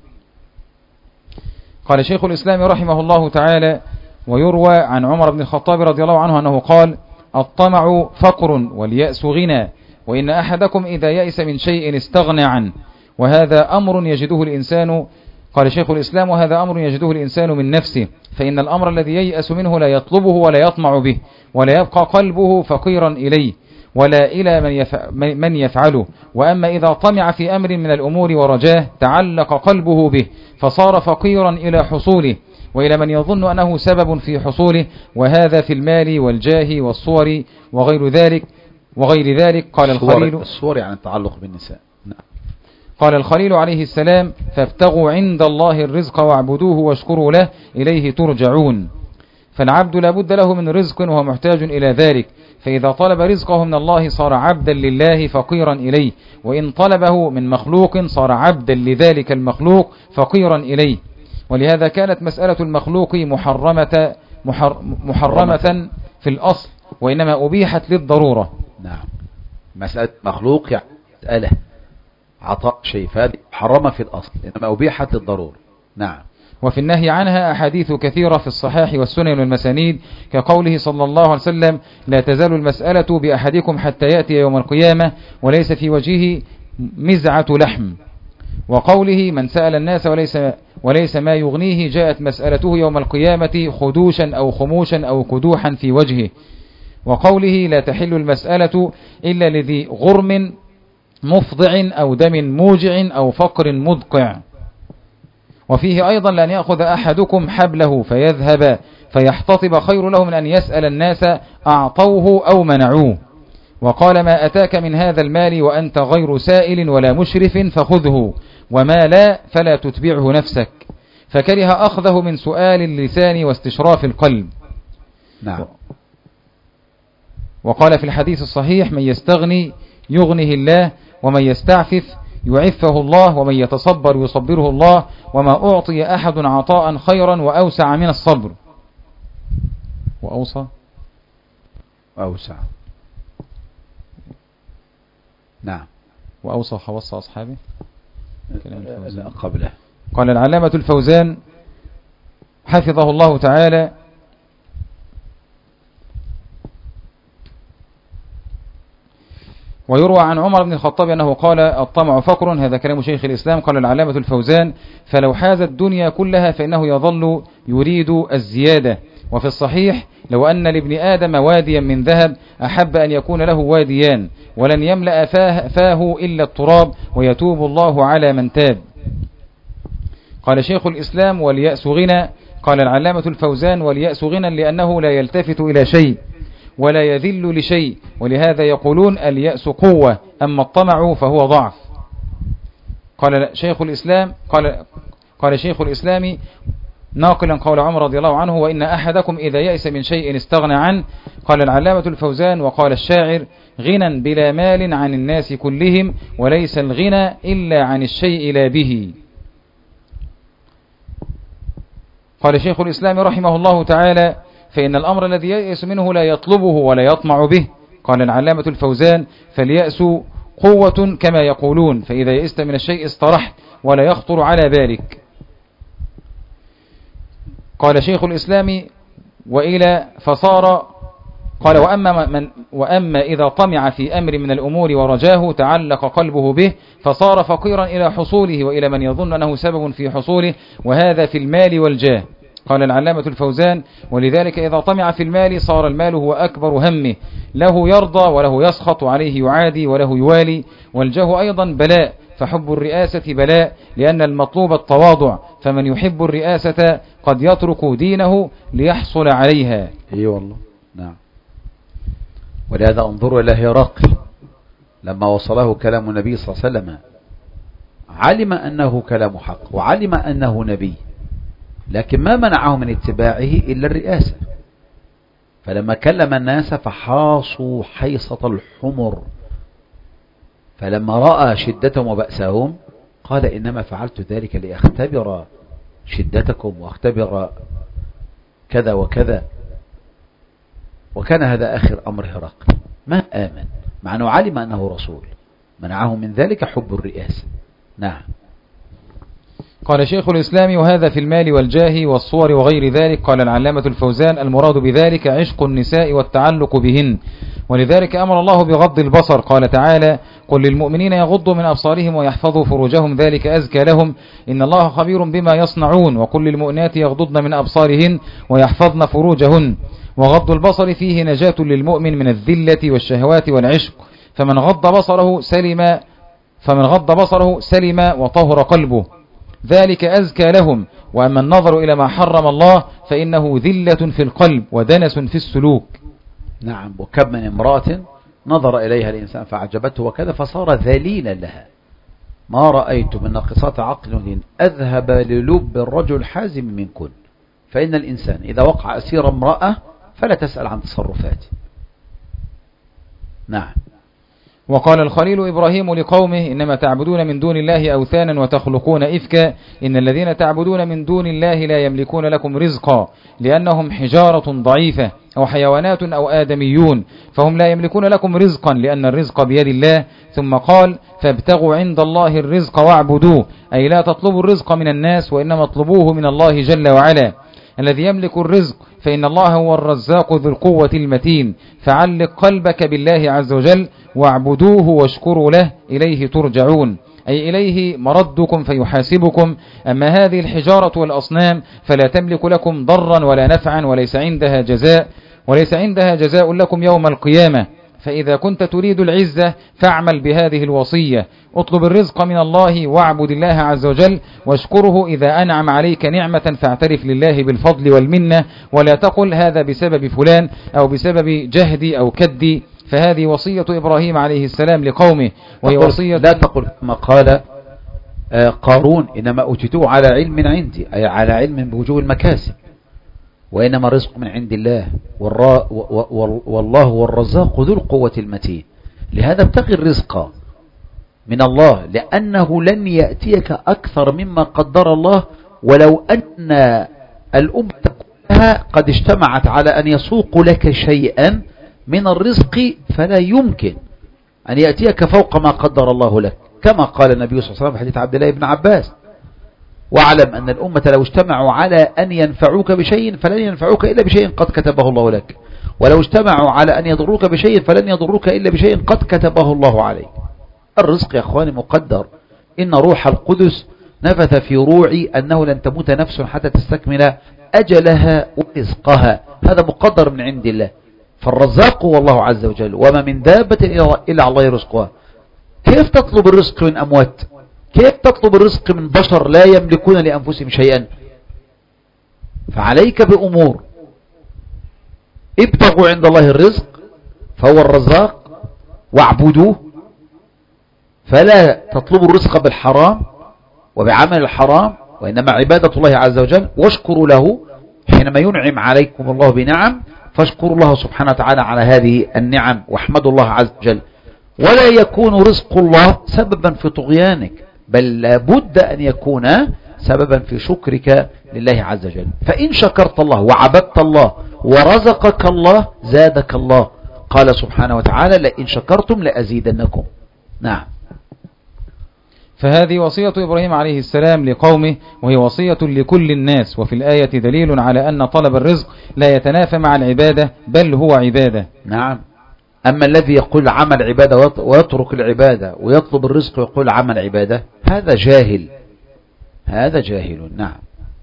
قال شيخ الإسلام رحمه الله تعالى: ويروى عن عمر بن الخطاب رضي الله عنه أنه قال: الطمع فقر واليأس غنى، وإن أحدكم إذا يأس من شيء استغنى عنه، وهذا أمر يجده الإنسان. قال شيخ الإسلام: وهذا أمر يجده الإنسان من نفسه، فإن الأمر الذي ييأس منه لا يطلبه ولا يطمع به، ولا يبقى قلبه فقيرا إليه ولا إلى من من يفعله. وأما إذا طمع في أمر من الأمور ورجاه تعلق قلبه به فصار فقيرا إلى حصوله وإلى من يظن أنه سبب في حصوله، وهذا في المال والجاه والصور وغير ذلك وغير ذلك. قال الخليل: الصور يعني التعلق بالنساء. نعم. قال الخليل عليه السلام: فابتغوا عند الله الرزق واعبدوه واشكروا له إليه ترجعون. فالعبد لا بد له من رزق وهو محتاج إلى ذلك، فإذا طلب رزقه من الله صار عبدا لله فقيرا إليه، وإن طلبه من مخلوق صار عبدا لذلك المخلوق فقيرا إليه. ولهذا كانت مسألة المخلوق محرمة محر محرمة في الأصل، وإنما أبيحت للضرورة. نعم. مسألة مخلوق يعني مسألة عطاء شيء، فهذه محرمة في الأصل إنما أبيحت للضرورة. نعم. وفي النهي عنها أحاديث كثيرة في الصحاح والسنن والمسانيد، كقوله صلى الله عليه وسلم: لا تزال المسألة بأحدكم حتى يأتي يوم القيامة وليس في وجهه مزعة لحم. وقوله: من سأل الناس وليس, وليس ما يغنيه جاءت مسألته يوم القيامة خدوشا أو خموشا أو كدوحا في وجهه. وقوله: لا تحل المسألة إلا لذي غرم مفضع أو دم موجع أو فقر مدقع. وفيه أيضا لأن يأخذ أحدكم حبله فيذهب فيحتطب خير له من أن يسأل الناس أعطوه أو منعوه. وقال: ما أتاك من هذا المال وأنت غير سائل ولا مشرف فخذه، وما لا فلا تتبعه نفسك. فكره أخذه من سؤال اللسان واستشراف القلب. نعم. وقال في الحديث الصحيح: من يستغني يغنه الله، ومن يستعفف يعفه الله، ومن يتصبر يصبره الله، وما أعطي أحد عطاء خيرا وأوسع من الصبر. وأوصى وأوسع. نعم. وأوصى وصى أصحابه قبله. قال العلامة الفوزان حفظه الله تعالى: ويروى عن عمر بن الخطاب أنه قال: الطمع فقر. هذا كلام شيخ الإسلام. قال العلامة الفوزان: فلو حاز الدنيا كلها فإنه يظل يريد الزيادة. وفي الصحيح: لو أن لابن آدم واديا من ذهب أحب أن يكون له واديان، ولن يملأ فاه, فاه إلا التراب، ويتوب الله على من تاب. قال شيخ الإسلام: واليأس غنى. قال العلامة الفوزان: واليأس غنى لأنه لا يلتفت إلى شيء ولا يذل لشيء، ولهذا يقولون اليأس قوة، أما الطمع فهو ضعف. قال شيخ الإسلام قال, قال شيخ الإسلام ناقلا قول عمر رضي الله عنه: وإن أحدكم إذا يأس من شيء استغنى عنه. قال العلامة الفوزان: وقال الشاعر: غنى بلا مال عن الناس كلهم، وليس الغنى إلا عن الشيء لا به. قال شيخ الإسلام رحمه الله تعالى: فإن الأمر الذي ييأس منه لا يطلبه ولا يطمع به. قال العلامة الفوزان: فاليأس قوة كما يقولون، فإذا يئست من الشيء استرحت ولا يخطر على بالك. قال شيخ الإسلام: وإلى فصار قال وأما, من وأما إذا طمع في أمر من الأمور ورجاه تعلق قلبه به فصار فقيرا إلى حصوله وإلى من يظن أنه سبب في حصوله، وهذا في المال والجاه. قال العلامة الفوزان: ولذلك إذا طمع في المال صار المال هو أكبر همه، له يرضى وله يسخط، عليه يعادي وله يوالي. والجاه أيضا بلاء، فحب الرئاسة بلاء، لأن المطلوب التواضع، فمن يحب الرئاسة قد يترك دينه ليحصل عليها. اي والله نعم. ولهذا انظروا إلى هرقل لما وصله كلام النبي صلى الله عليه وسلم، علم أنه كلام حق وعلم أنه نبي، لكن ما منعه من اتباعه إلا الرئاسة. فلما كلم الناس فحاصوا حيصة الحمر، فلما رأى شدتهم وبأسهم قال إنما فعلت ذلك لأختبر شدتكم وأختبر كذا وكذا. وكان هذا آخر أمر هرقل، ما آمن مع أنه علم أنه رسول، منعه من ذلك حب الرئاسة. نعم. قال شيخ الإسلام: وهذا في المال والجاه والصور وغير ذلك. قال العلامة الفوزان: المراد بذلك عشق النساء والتعلق بهن، ولذلك أمر الله بغض البصر. قال تعالى: قل للمؤمنين يغضوا من أبصارهم ويحفظوا فروجهم ذلك أزكى لهم إن الله خبير بما يصنعون. وقل للمؤمنات يغضضن من أبصارهن ويحفظن فروجهن. وغض البصر فيه نجاة للمؤمن من الذلة والشهوات والعشق، فمن غض بصره سلم فمن غض بصره سلم وطهر قلبه، ذلك أزكى لهم. وأما النظر إلى ما حرم الله فإنه ذلة في القلب ودنس في السلوك. نعم. وكم من امرأة نظر إليها الإنسان فعجبته وكذا فصار ذليلا لها. ما رأيت من ناقصات عقل أذهب للب الرجل حازم منكن. فإن الإنسان إذا وقع أسير امرأة فلا تسأل عن تصرفاته. نعم. وقال الخليل إبراهيم لقومه: إنما تعبدون من دون الله أوثانا وتخلقون إفكا إن الذين تعبدون من دون الله لا يملكون لكم رزقا، لأنهم حجارة ضعيفة أو حيوانات أو آدميون، فهم لا يملكون لكم رزقا لأن الرزق بيد الله. ثم قال: فابتغوا عند الله الرزق واعبدوه، أي لا تطلبوا الرزق من الناس وإنما اطلبوه من الله جل وعلا الذي يملك الرزق، فإن الله هو الرزاق ذو القوة المتين. فعلق قلبك بالله عز وجل واعبدوه واشكروا له، إليه ترجعون، أي إليه مردكم فيحاسبكم. أما هذه الحجارة والأصنام فلا تملك لكم ضرا ولا نفعا وليس عندها جزاء وليس عندها جزاء لكم يوم القيامة. فإذا كنت تريد العزة فاعمل بهذه الوصية: اطلب الرزق من الله واعبد الله عز وجل واشكره إذا أنعم عليك نعمة، فاعترف لله بالفضل والمنة، ولا تقل هذا بسبب فلان أو بسبب جهدي أو كدي. فهذه وصية إبراهيم عليه السلام لقومه، وهي وصية لا تقل كما قال قارون: إنما أوتيته على علم عندي، أي على علم بوجوه المكاسب، وإنما الرزق من عند الله والله هو الرزاق ذو القوة المتين. لهذا ابتغي الرزق من الله، لأنه لن يأتيك أكثر مما قدر الله. ولو أن الأمة كلها قد اجتمعت على أن يسوق لك شيئا من الرزق فلا يمكن أن يأتيك فوق ما قدر الله لك، كما قال النبي صلى الله عليه وسلم في حديث عبد الله بن عباس: واعلم أن الأمة لو اجتمعوا على أن ينفعوك بشيء فلن ينفعوك إلا بشيء قد كتبه الله لك، ولو اجتمعوا على أن يضروك بشيء فلن يضروك إلا بشيء قد كتبه الله عليك. الرزق يا أخواني مقدر. إن روح القدس نفث في روعي أنه لن تموت نفس حتى تستكمل أجلها ورزقها، هذا مقدر من عند الله. فالرزاق هو الله عز وجل، وما من دابة إلا الله رزقها. كيف تطلب الرزق من أموات؟ كيف تطلب الرزق من بشر لا يملكون لأنفسهم شيئا؟ فعليك بأمور: ابتغوا عند الله الرزق فهو الرزاق واعبدوه، فلا تطلبوا الرزق بالحرام وبعمل الحرام، وإنما عبادة الله عز وجل. واشكروا له حينما ينعم عليكم الله بنعم، فاشكروا الله سبحانه وتعالى على هذه النعم واحمدوا الله عز وجل. ولا يكون رزق الله سببا في طغيانك، بل لابد أن يكون سببا في شكرك لله عز وجل. فإن شكرت الله وعبدت الله ورزقك الله زادك الله. قال سبحانه وتعالى: لئن شكرتم لأزيدنكم. نعم. فهذه وصية إبراهيم عليه السلام لقومه، وهي وصية لكل الناس. وفي الآية دليل على أن طلب الرزق لا يتنافى مع العبادة، بل هو عبادة. نعم. أما الذي يقول عمل عبادة ويترك العبادة ويطلب الرزق ويقول عمل عبادة، هذا جاهل، هذا جاهل. نعم.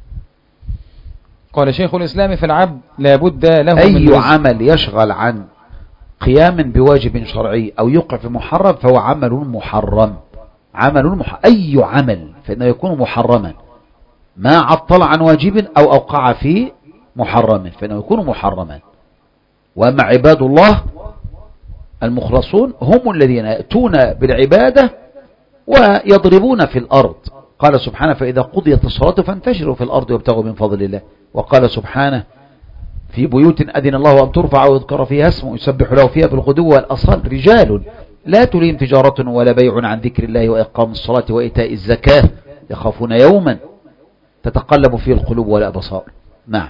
قال شيخ الإسلام: في العبد لا بد له أي من رزق. عمل يشغل عن قيام بواجب شرعي أو يقع في محرم فهو عمل محرم. عمل مح... أي عمل فإنه يكون محرما، ما عطل عن واجب أو أوقع في محرم فإنه يكون محرما. وأما عباد الله المخلصون هم الذين يأتون بالعبادة ويضربون في الأرض. قال سبحانه فإذا قضيت الصلاة فانتشروا في الأرض وابتغوا من فضل الله. وقال سبحانه في بيوت أذن الله أن ترفع ويذكر فيها اسمه يسبح له فيها بالغدو والأصال رجال لا تلهم تجارة ولا بيع عن ذكر الله وإقام الصلاة وإيتاء الزكاة يخافون يوما تتقلب فيه القلوب والأبصار. نعم.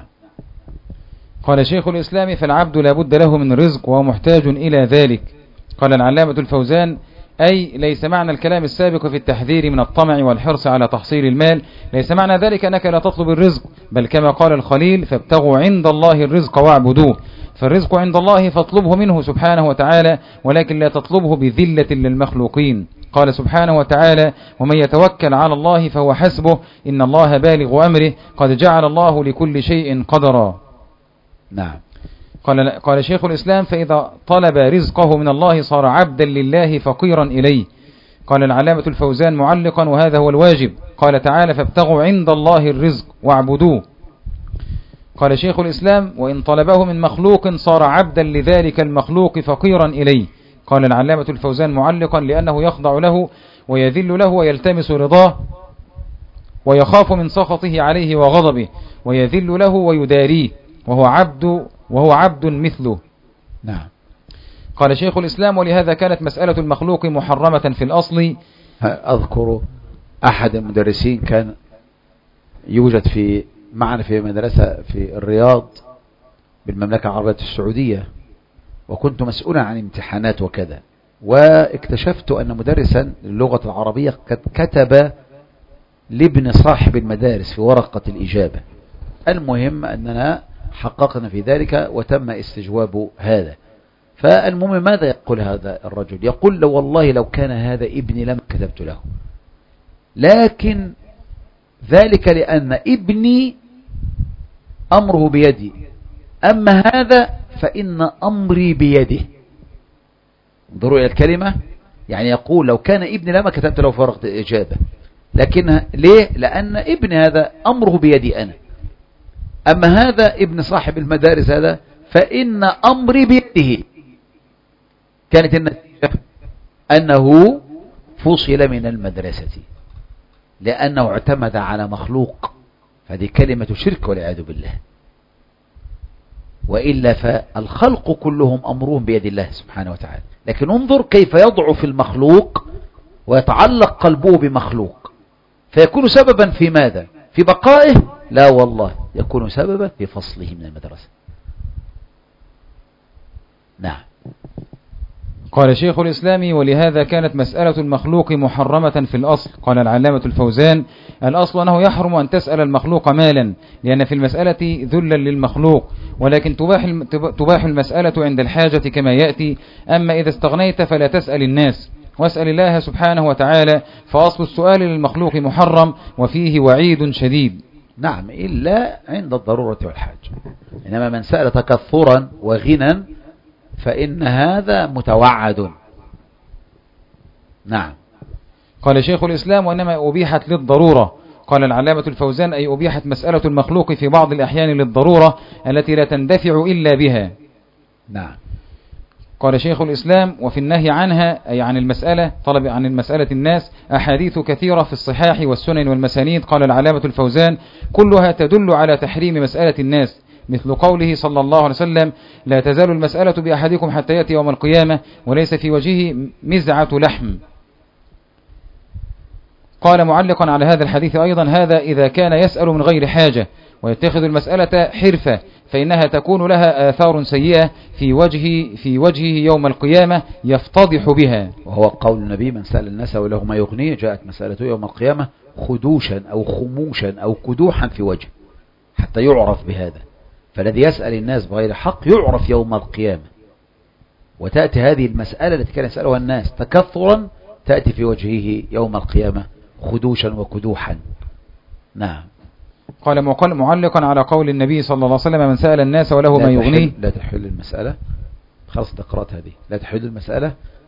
قال شيخ الإسلام فالعبد لا بد له من رزق وهو محتاج إلى ذلك. قال العلامة الفوزان أي ليس معنى الكلام السابق في التحذير من الطمع والحرص على تحصيل المال ليس معنى ذلك أنك لا تطلب الرزق، بل كما قال الخليل فابتغوا عند الله الرزق واعبدوه. فالرزق عند الله فاطلبه منه سبحانه وتعالى، ولكن لا تطلبه بذلة للمخلوقين. قال سبحانه وتعالى ومن يتوكل على الله فهو حسبه إن الله بالغ أمره قد جعل الله لكل شيء قدرا. نعم. قال, قال شيخ الإسلام فإذا طلب رزقه من الله صار عبدا لله فقيرا إليه. قال العلامة الفوزان معلقا وهذا هو الواجب. قال تعالى فابتغوا عند الله الرزق واعبدوه. قال شيخ الإسلام وإن طلبه من مخلوق صار عبدا لذلك المخلوق فقيرا إليه. قال العلامة الفوزان معلقا لأنه يخضع له ويذل له ويلتمس رضاه ويخاف من سخطه عليه وغضبه ويذل له ويداريه وهو عبد وهو عبد مثله. نعم. قال شيخ الإسلام ولهذا كانت مسألة المخلوق محرمة في الأصل. أذكر أحد المدرسين كان يوجد في معنا في مدرسة في الرياض بالمملكة العربية السعودية، وكنت مسؤولا عن امتحانات وكذا، واكتشفت أن مدرسا للغة العربية قد كتب لابن صاحب المدارس في ورقة الإجابة. المهم أننا حققنا في ذلك وتم استجواب هذا. فالمهم ماذا يقول هذا الرجل؟ يقول لو والله لو كان هذا ابني لما كتبت له، لكن ذلك لأن ابني أمره بيدي، أما هذا فإن أمري بيده. انظروا إلى الكلمة، يعني يقول لو كان ابني لما كتبت له في ورقة الإجابة، لكن ليه؟ لأن ابن هذا أمره بيدي أنا، أما هذا ابن صاحب المدارس هذا فإن أمري بيده. كانت النتيجة أنه فصل من المدرسة لأنه اعتمد على مخلوق، فهذه كلمة شرك والعياذ بالله. وإلا فالخلق كلهم أمرهم بيد الله سبحانه وتعالى، لكن انظر كيف يضعف المخلوق ويتعلق قلبه بمخلوق فيكون سببا في ماذا؟ في بقائه؟ لا والله، يكون سببا في فصله من المدرسة. نعم. قال شيخ الإسلام ولهذا كانت مسألة المخلوق محرمة في الأصل. قال العلامة الفوزان الأصل أنه يحرم أن تسأل المخلوق مالا لأن في المسألة ذلا للمخلوق، ولكن تباح تباح المسألة عند الحاجة كما يأتي. أما إذا استغنيت فلا تسأل الناس واسأل الله سبحانه وتعالى، فأصل السؤال للمخلوق محرم وفيه وعيد شديد. نعم، إلا عند الضرورة والحاجة. إنما من سأل تكثرا وغنى فإن هذا متوعد. نعم. قال شيخ الإسلام وإنما أبيحت للضرورة. قال العلامة الفوزان أي أبيحت مسألة المخلوق في بعض الأحيان للضرورة التي لا تندفع إلا بها. نعم. قال شيخ الإسلام وفي النهي عنها أي عن المسألة طلب عن المسألة الناس أحاديث كثيرة في الصحاح والسنن والمسانيد. قال العلامة الفوزان كلها تدل على تحريم مسألة الناس، مثل قوله صلى الله عليه وسلم لا تزال المسألة بأحدكم حتى يأتي يوم القيامة وليس في وجهه مزعة لحم. قال معلقا على هذا الحديث أيضا هذا إذا كان يسأل من غير حاجة ويتخذ المسألة حرفة فإنها تكون لها آثار سيئة في وجهه في وجهه يوم القيامة يفتضح بها. وهو قول النبي من سأل الناس وله ما يغنيه جاءت مسألته يوم القيامة خدوشا أو خموشا أو كدوحا في وجه حتى يعرف بهذا. فالذي يسأل الناس بغير حق يعرف يوم القيامة، وتأتي هذه المسألة التي كان يسألها الناس تكثرا تأتي في وجهه يوم القيامة خدوشا وكدوحا. نعم. قال معلقا على قول النبي صلى الله عليه وسلم من سأل الناس وله ما يغنيه. لا تحل المسألة، خلاص تقرأت هذه، لا تحل المسألة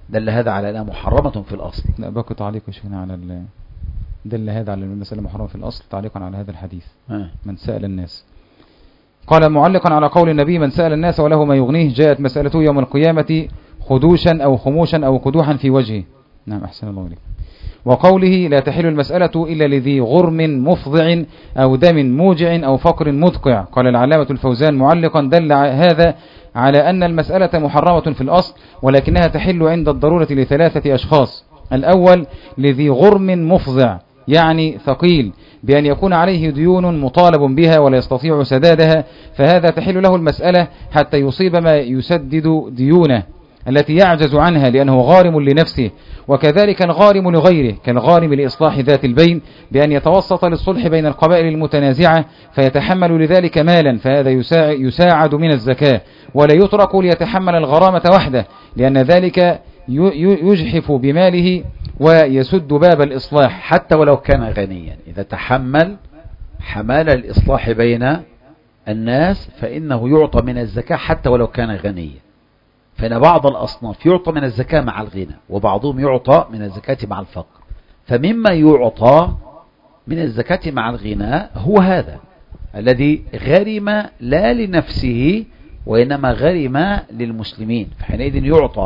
دل هذا على أنها محرمة في الأصل. لا باقي تعليق شيخنا على ال... دل هذا على المسألة محرمة في الأصل تعليقا على هذا الحديث. آه. من سأل الناس. قال معلقا على قول النبي من سأل الناس وله ما يغنيه جاءت مسألته يوم القيامة خدوشا أو خموشا أو قدوحا في وجهه. نعم أحسن الله عليك. وقوله لا تحل المسألة إلا لذي غرم مفضع أو دم موجع أو فقر مدقع. قال العلامة الفوزان معلقا دل هذا على أن المسألة محرمة في الأصل ولكنها تحل عند الضرورة لثلاثة أشخاص. الأول لذي غرم مفضع يعني ثقيل بأن يكون عليه ديون مطالب بها ولا يستطيع سدادها، فهذا تحل له المسألة حتى يصيب ما يسدد ديونه التي يعجز عنها لأنه غارم لنفسه. وكذلك الغارم لغيره كالغارم لإصلاح ذات البين بأن يتوسط للصلح بين القبائل المتنازعة فيتحمل لذلك مالا، فهذا يساعد من الزكاة ولا يترك ليتحمل الغرامة وحده لأن ذلك يجحف بماله ويسد باب الإصلاح حتى ولو كان غنيا. إذا تحمل حمال الإصلاح بين الناس فإنه يعطى من الزكاة حتى ولو كان غنيا. فإن بعض الأصناف يعطى من الزكاة مع الغنى وبعضهم يعطى من الزكاة مع الفقر، فمما يعطى من الزكاة مع الغنى هو هذا الذي غرم لا لنفسه وإنما غرم للمسلمين، فحينئذ يعطى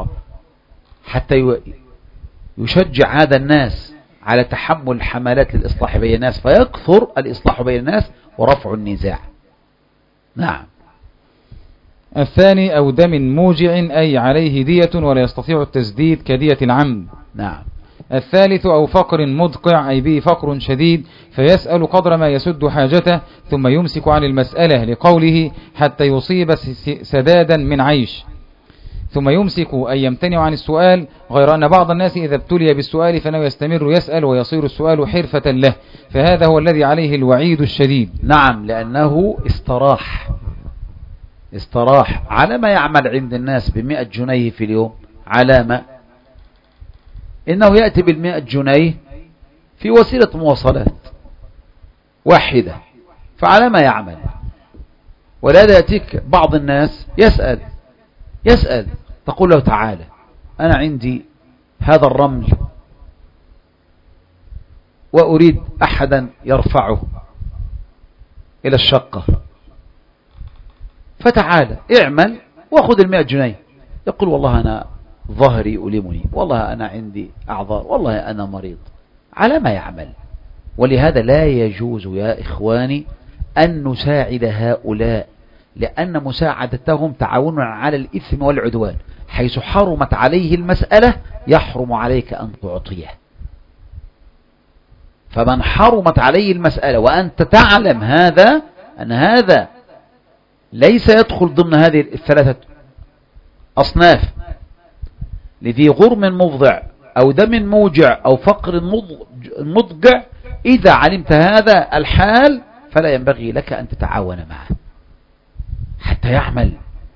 حتى يشجع هذا الناس على تحمل حملات للإصلاح بين الناس فيكثر الإصلاح بين الناس ورفع النزاع. نعم. الثاني أو دم موجع أي عليه دية ولا يستطيع التسديد كدية العمد. نعم. الثالث أو فقر مدقع أي به فقر شديد فيسأل قدر ما يسد حاجته ثم يمسك عن المسألة لقوله حتى يصيب سدادا من عيش، ثم يمسك أي يمتنع عن السؤال، غير أن بعض الناس إذا ابتلي بالسؤال فإنه يستمر يسأل ويصير السؤال حرفة له، فهذا هو الذي عليه الوعيد الشديد. نعم، لأنه استراح استراح على ما يعمل عند الناس بمئة جنيه في اليوم، على ما إنه يأتي بالمئة جنيه في وسيلة مواصلات واحدة، فعلى ما يعمل. ولهذا يأتيك بعض الناس يسأل يسأل تقول له تعالى أنا عندي هذا الرمل وأريد أحدا يرفعه إلى الشقة، فتعالى اعمل وأخذ المئة جنيه. يقول والله أنا ظهري يؤلمني، والله أنا عندي أعذار، والله أنا مريض، على ما يعمل. ولهذا لا يجوز يا إخواني أن نساعد هؤلاء، لأن مساعدتهم تعاون على الإثم والعدوان، حيث حرمت عليه المسألة يحرم عليك أن تعطيه. فمن حرمت عليه المسألة وأنت تعلم هذا أن هذا ليس يدخل ضمن هذه الثلاثة أصناف، لذي غرم مفضع أو دم موجع أو فقر مضجع، إذا علمت هذا الحال فلا ينبغي لك أن تتعاون معه حتى يعمل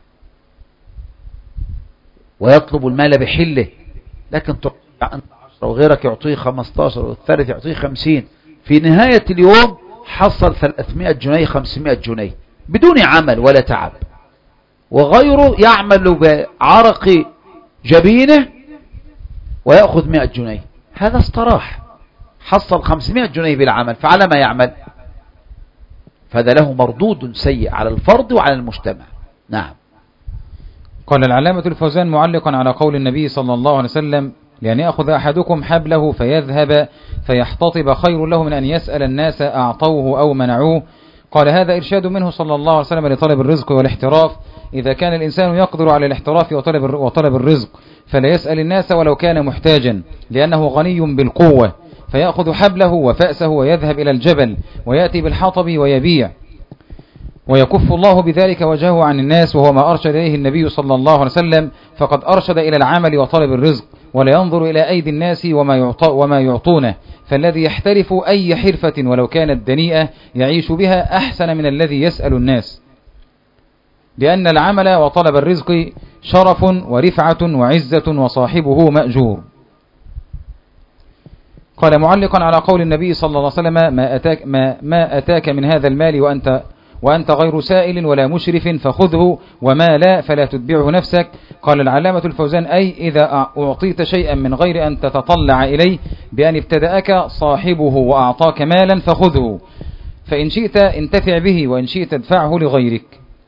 ويطلب المال بحله. لكن تعطي أنت عشرة وغيرك يعطيه خمستاشر والثالث يعطيه خمسين، في نهاية اليوم حصل ثلاثمائة جنيه خمسمائة جنيه بدون عمل ولا تعب، وغيره يعمل بعرق جبينه ويأخذ مئة جنيه. هذا استراح، حصل خمسمائة جنيه بالعمل، فعلى ما يعمل، فهذا له مردود سيء على الفرد وعلى المجتمع. نعم. قال العلامة الفوزان معلقا على قول النبي صلى الله عليه وسلم لأن يأخذ أحدكم حبله فيذهب فيحتطب خير له من أن يسأل الناس أعطوه أو منعوه. قال هذا إرشاد منه صلى الله عليه وسلم لطلب الرزق والاحتراف. إذا كان الإنسان يقدر على الاحتراف وطلب وطلب الرزق فلا يسأل الناس ولو كان محتاجا لأنه غني بالقوة، فيأخذ حبله وفأسه ويذهب إلى الجبل ويأتي بالحطب ويبيع، ويكف الله بذلك وجهه عن الناس، وهو ما أرشد إليه النبي صلى الله عليه وسلم، فقد أرشد إلى العمل وطلب الرزق ولا ينظر إلى أيدي الناس وما, يعطى وما يعطونه. فالذي يحترف أي حرفة ولو كانت دنيئة يعيش بها أحسن من الذي يسأل الناس، لأن العمل وطلب الرزق شرف ورفعة وعزة وصاحبه مأجور. قال معلقا على قول النبي صلى الله عليه وسلم ما أتاك, ما, ما أتاك من هذا المال وأنت, وأنت غير سائل ولا مشرف فخذه، وما لا فلا تتبعه نفسك. قال العلامة الفوزان: أي إذا أعطيت شيئا من غير أن تتطلع إليه بأن ابتدأك صاحبه وأعطاك مالا فخذه، فإن شئت انتفع به وإن شئت ادفعه لغيرك.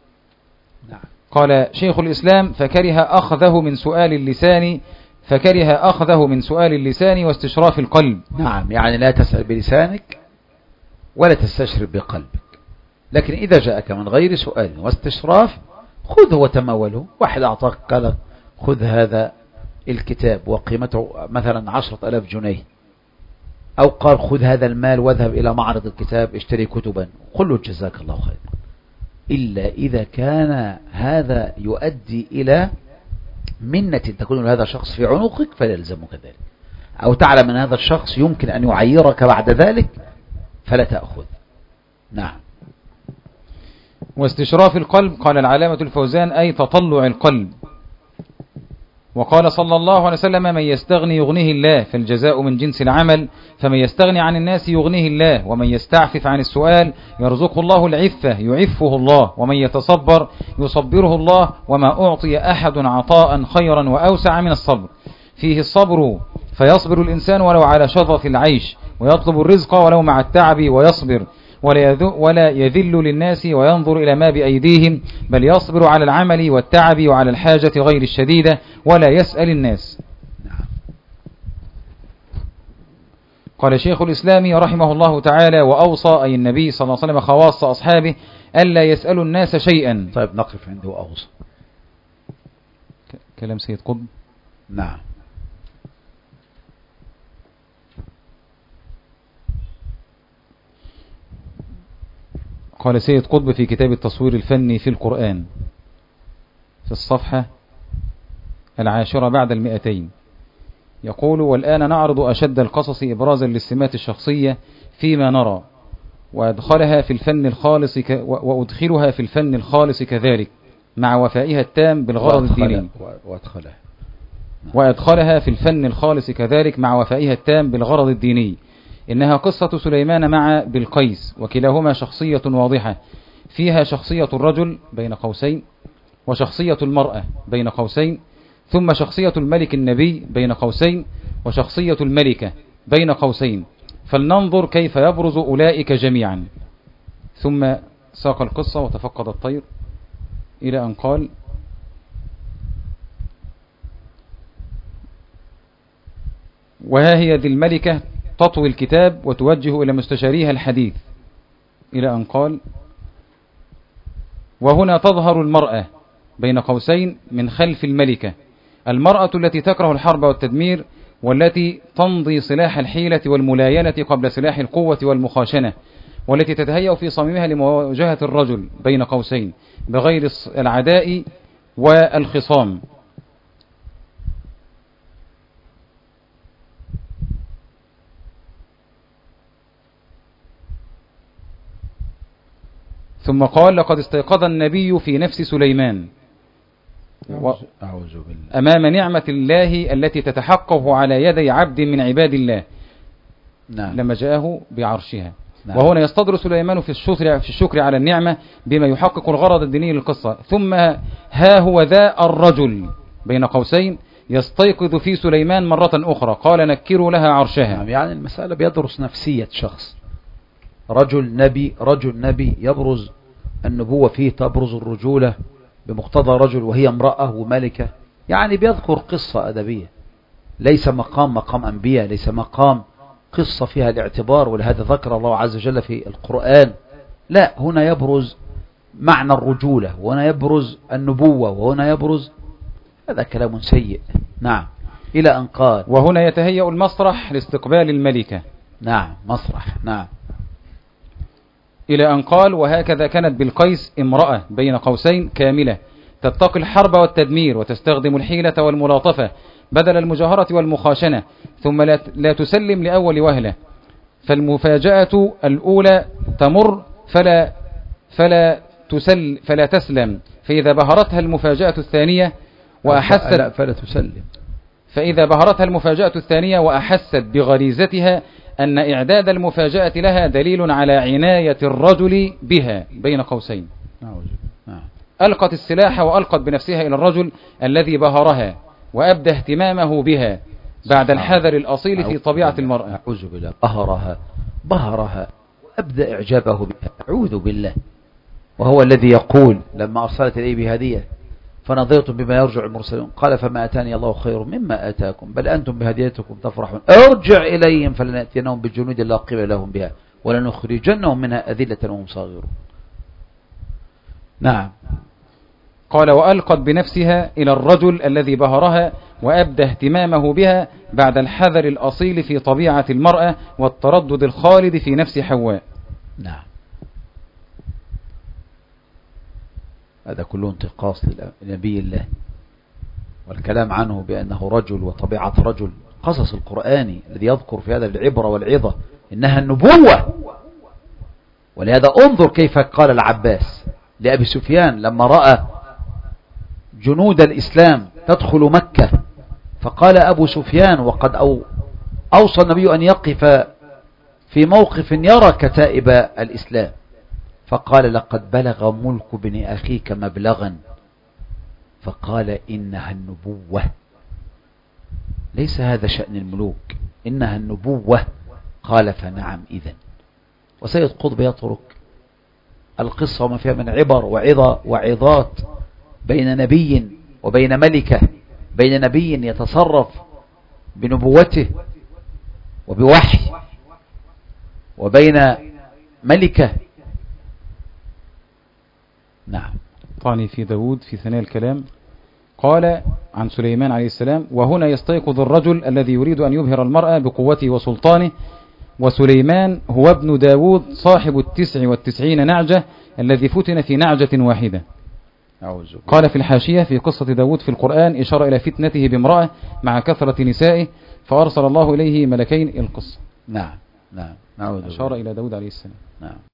قال شيخ الإسلام: فكره أخذه من سؤال اللسان فكره أخذه من سؤال اللسان واستشراف القلب. نعم، يعني لا تسأل بلسانك ولا تستشرف بقلبك، لكن إذا جاءك من غير سؤال واستشراف خذه وتموله. واحد أعطاك قال خذ هذا الكتاب وقيمته مثلا عشرة ألاف جنيه، أو قال خذ هذا المال واذهب إلى معرض الكتاب اشتري كتبا، قل له جزاك الله خير، إلا إذا كان هذا يؤدي إلى منة تكون لهذا الشخص في عنقك فيلزمك ذلك، أو تعلم أن هذا الشخص يمكن أن يعيرك بعد ذلك فلا تأخذ. نعم. واستشراف القلب قال العلامة الفوزان: أي تطلع القلب. وقال صلى الله عليه وسلم: من يستغني يغنيه الله، فالجزاء من جنس العمل، فمن يستغني عن الناس يغنيه الله، ومن يستعفف عن السؤال يرزقه الله العفة يعفه الله، ومن يتصبر يصبره الله، وما أعطي أحد عطاء خيرا وأوسع من الصبر. فيه الصبر فيصبر الإنسان ولو على شظف العيش، ويطلب الرزق ولو مع التعب ويصبر، ولا يذل للناس وينظر إلى ما بأيديهم، بل يصبر على العمل والتعب وعلى الحاجة غير الشديدة، ولا يسأل الناس. قال شيخ الإسلام رحمه الله تعالى: وأوصى أي النبي صلى الله عليه وسلم خواص أصحابه ألا يسألوا الناس شيئا. طيب نقف عنده. وأوصى كلام سيد قطب. نعم. قال سيد قطب في كتاب التصوير الفني في القرآن في الصفحة العاشرة بعد المئتين، يقول: والآن نعرض أشد القصص إبرازا للسمات الشخصية فيما نرى، وأدخلها في الفن الخالص ك... وأدخلها في الفن الخالص كذلك مع وفائها التام بالغرض الديني. وأدخلها وأدخلها في الفن الخالص كذلك مع وفائها التام بالغرض الديني. إنها قصة سليمان مع بلقيس، وكلاهما شخصية واضحة، فيها شخصية الرجل بين قوسين، وشخصية المرأة بين قوسين، ثم شخصية الملك النبي بين قوسين، وشخصية الملكة بين قوسين، فلننظر كيف يبرز أولئك جميعا. ثم ساق القصة وتفقد الطير إلى أن قال: وها هي ذي الملكة تطوي الكتاب وتوجه إلى مستشاريها الحديث، إلى أن قال: وهنا تظهر المرأة بين قوسين من خلف الملكة، المرأة التي تكره الحرب والتدمير، والتي تمضي سلاح الحيلة والملاينة قبل سلاح القوة والمخاشنة، والتي تتهيأ في صميمها لمواجهة الرجل بين قوسين بغير العداء والخصام. ثم قال: لقد استيقظ النبي في نفس سليمان أمام نعمة الله التي تتحقق على يدي عبد من عباد الله. نعم. لما جاءه بعرشها. نعم. وهنا يستدر سليمان في الشكر, في الشكر على النعمة بما يحقق الغرض الديني للقصة. ثم ها هو ذا الرجل بين قوسين يستيقظ في سليمان مرة أخرى، قال: نكروا لها عرشها. نعم. يعني المسألة بيدرس نفسية شخص، رجل نبي رجل نبي يبرز النبوة فيه، تبرز الرجولة بمقتضى رجل وهي امرأة وملكة، يعني بيذكر قصة أدبية، ليس مقام مقام أنبياء، ليس مقام قصة فيها الاعتبار، ولهذا ذكر الله عز وجل في القرآن. لا، هنا يبرز معنى الرجولة، وهنا يبرز النبوة، وهنا يبرز، هذا كلام سيء. نعم. إلى أن قال: وهنا يتهيأ المسرح لاستقبال الملكة. نعم، مسرح. نعم. إلى أن قال: وهكذا كانت بلقيس امرأة بين قوسين كاملة، تتقي الحرب والتدمير، وتستخدم الحيلة والملاطفة بدل المجاهرة والمخاشنة، ثم لا تسلم لأول وهلة، فالمفاجأة الأولى تمر فلا فلا تسل فلا تسلم، فإذا بهرتها المفاجأة الثانية وأحست لا فلا تسلم فإذا بهرتها المفاجأة الثانية وأحست بغريزتها أن إعداد المفاجأة لها دليل على عناية الرجل بها بين قوسين. ألقت السلاح وألقت بنفسها إلى الرجل الذي بهرها وأبدى اهتمامه بها بعد الحذر الأصيل في طبيعة المرأة. أعوذ بالله. بهرها بهرها وأبدى إعجابه بها. أعوذ بالله. وهو الذي يقول لما أرسلت إليه بهدية فنظرت بما يرجع المرسلون قال فما أتاني الله خير مما آتاكم بل أنتم بهديتكم تفرحون ارجع إليهم فلنأتينهم بجنود لا قبل لهم بها ولنخرجنهم منها أذلة وهم صاغرون. نعم. قال وألقت بنفسها إلى الرجل الذي بهرها وأبدى اهتمامه بها بعد الحذر الأصيل في طبيعة المرأة والتردد الخالد في نفس حواء. نعم. هذا كله انتقاص لنبي الله والكلام عنه بأنه رجل وطبيعة رجل. قصص القرآني الذي يذكر في هذا العبرة والعظة إنها النبوة. ولهذا انظر كيف قال العباس لأبي سفيان لما رأى جنود الإسلام تدخل مكة فقال أبو سفيان وقد أو أوصى النبي أن يقف في موقف يرى كتائب الإسلام فقال لقد بلغ ملك بن أخيك مبلغا فقال إنها النبوة ليس هذا شأن الملوك إنها النبوة. قال فنعم إذن. وسيد قطب يترك القصة وما فيها من عبر وعظة وعظات بين نبي وبين ملكة بين نبي يتصرف بنبوته وبوحي وبين ملكة. نعم. طعني في داود في ثناء الكلام قال عن سليمان عليه السلام وهنا يستيقظ الرجل الذي يريد أن يبهر المرأة بقوته وسلطانه وسليمان هو ابن داود صاحب التسع والتسعين نعجة الذي فتن في نعجة واحدة. قال في الحاشية في قصة داود في القرآن إشارة إلى فتنته بامرأة مع كثرة نسائه فأرسل الله إليه ملكين القصة. نعم. نعم. أشار إلى داود عليه السلام. نعم.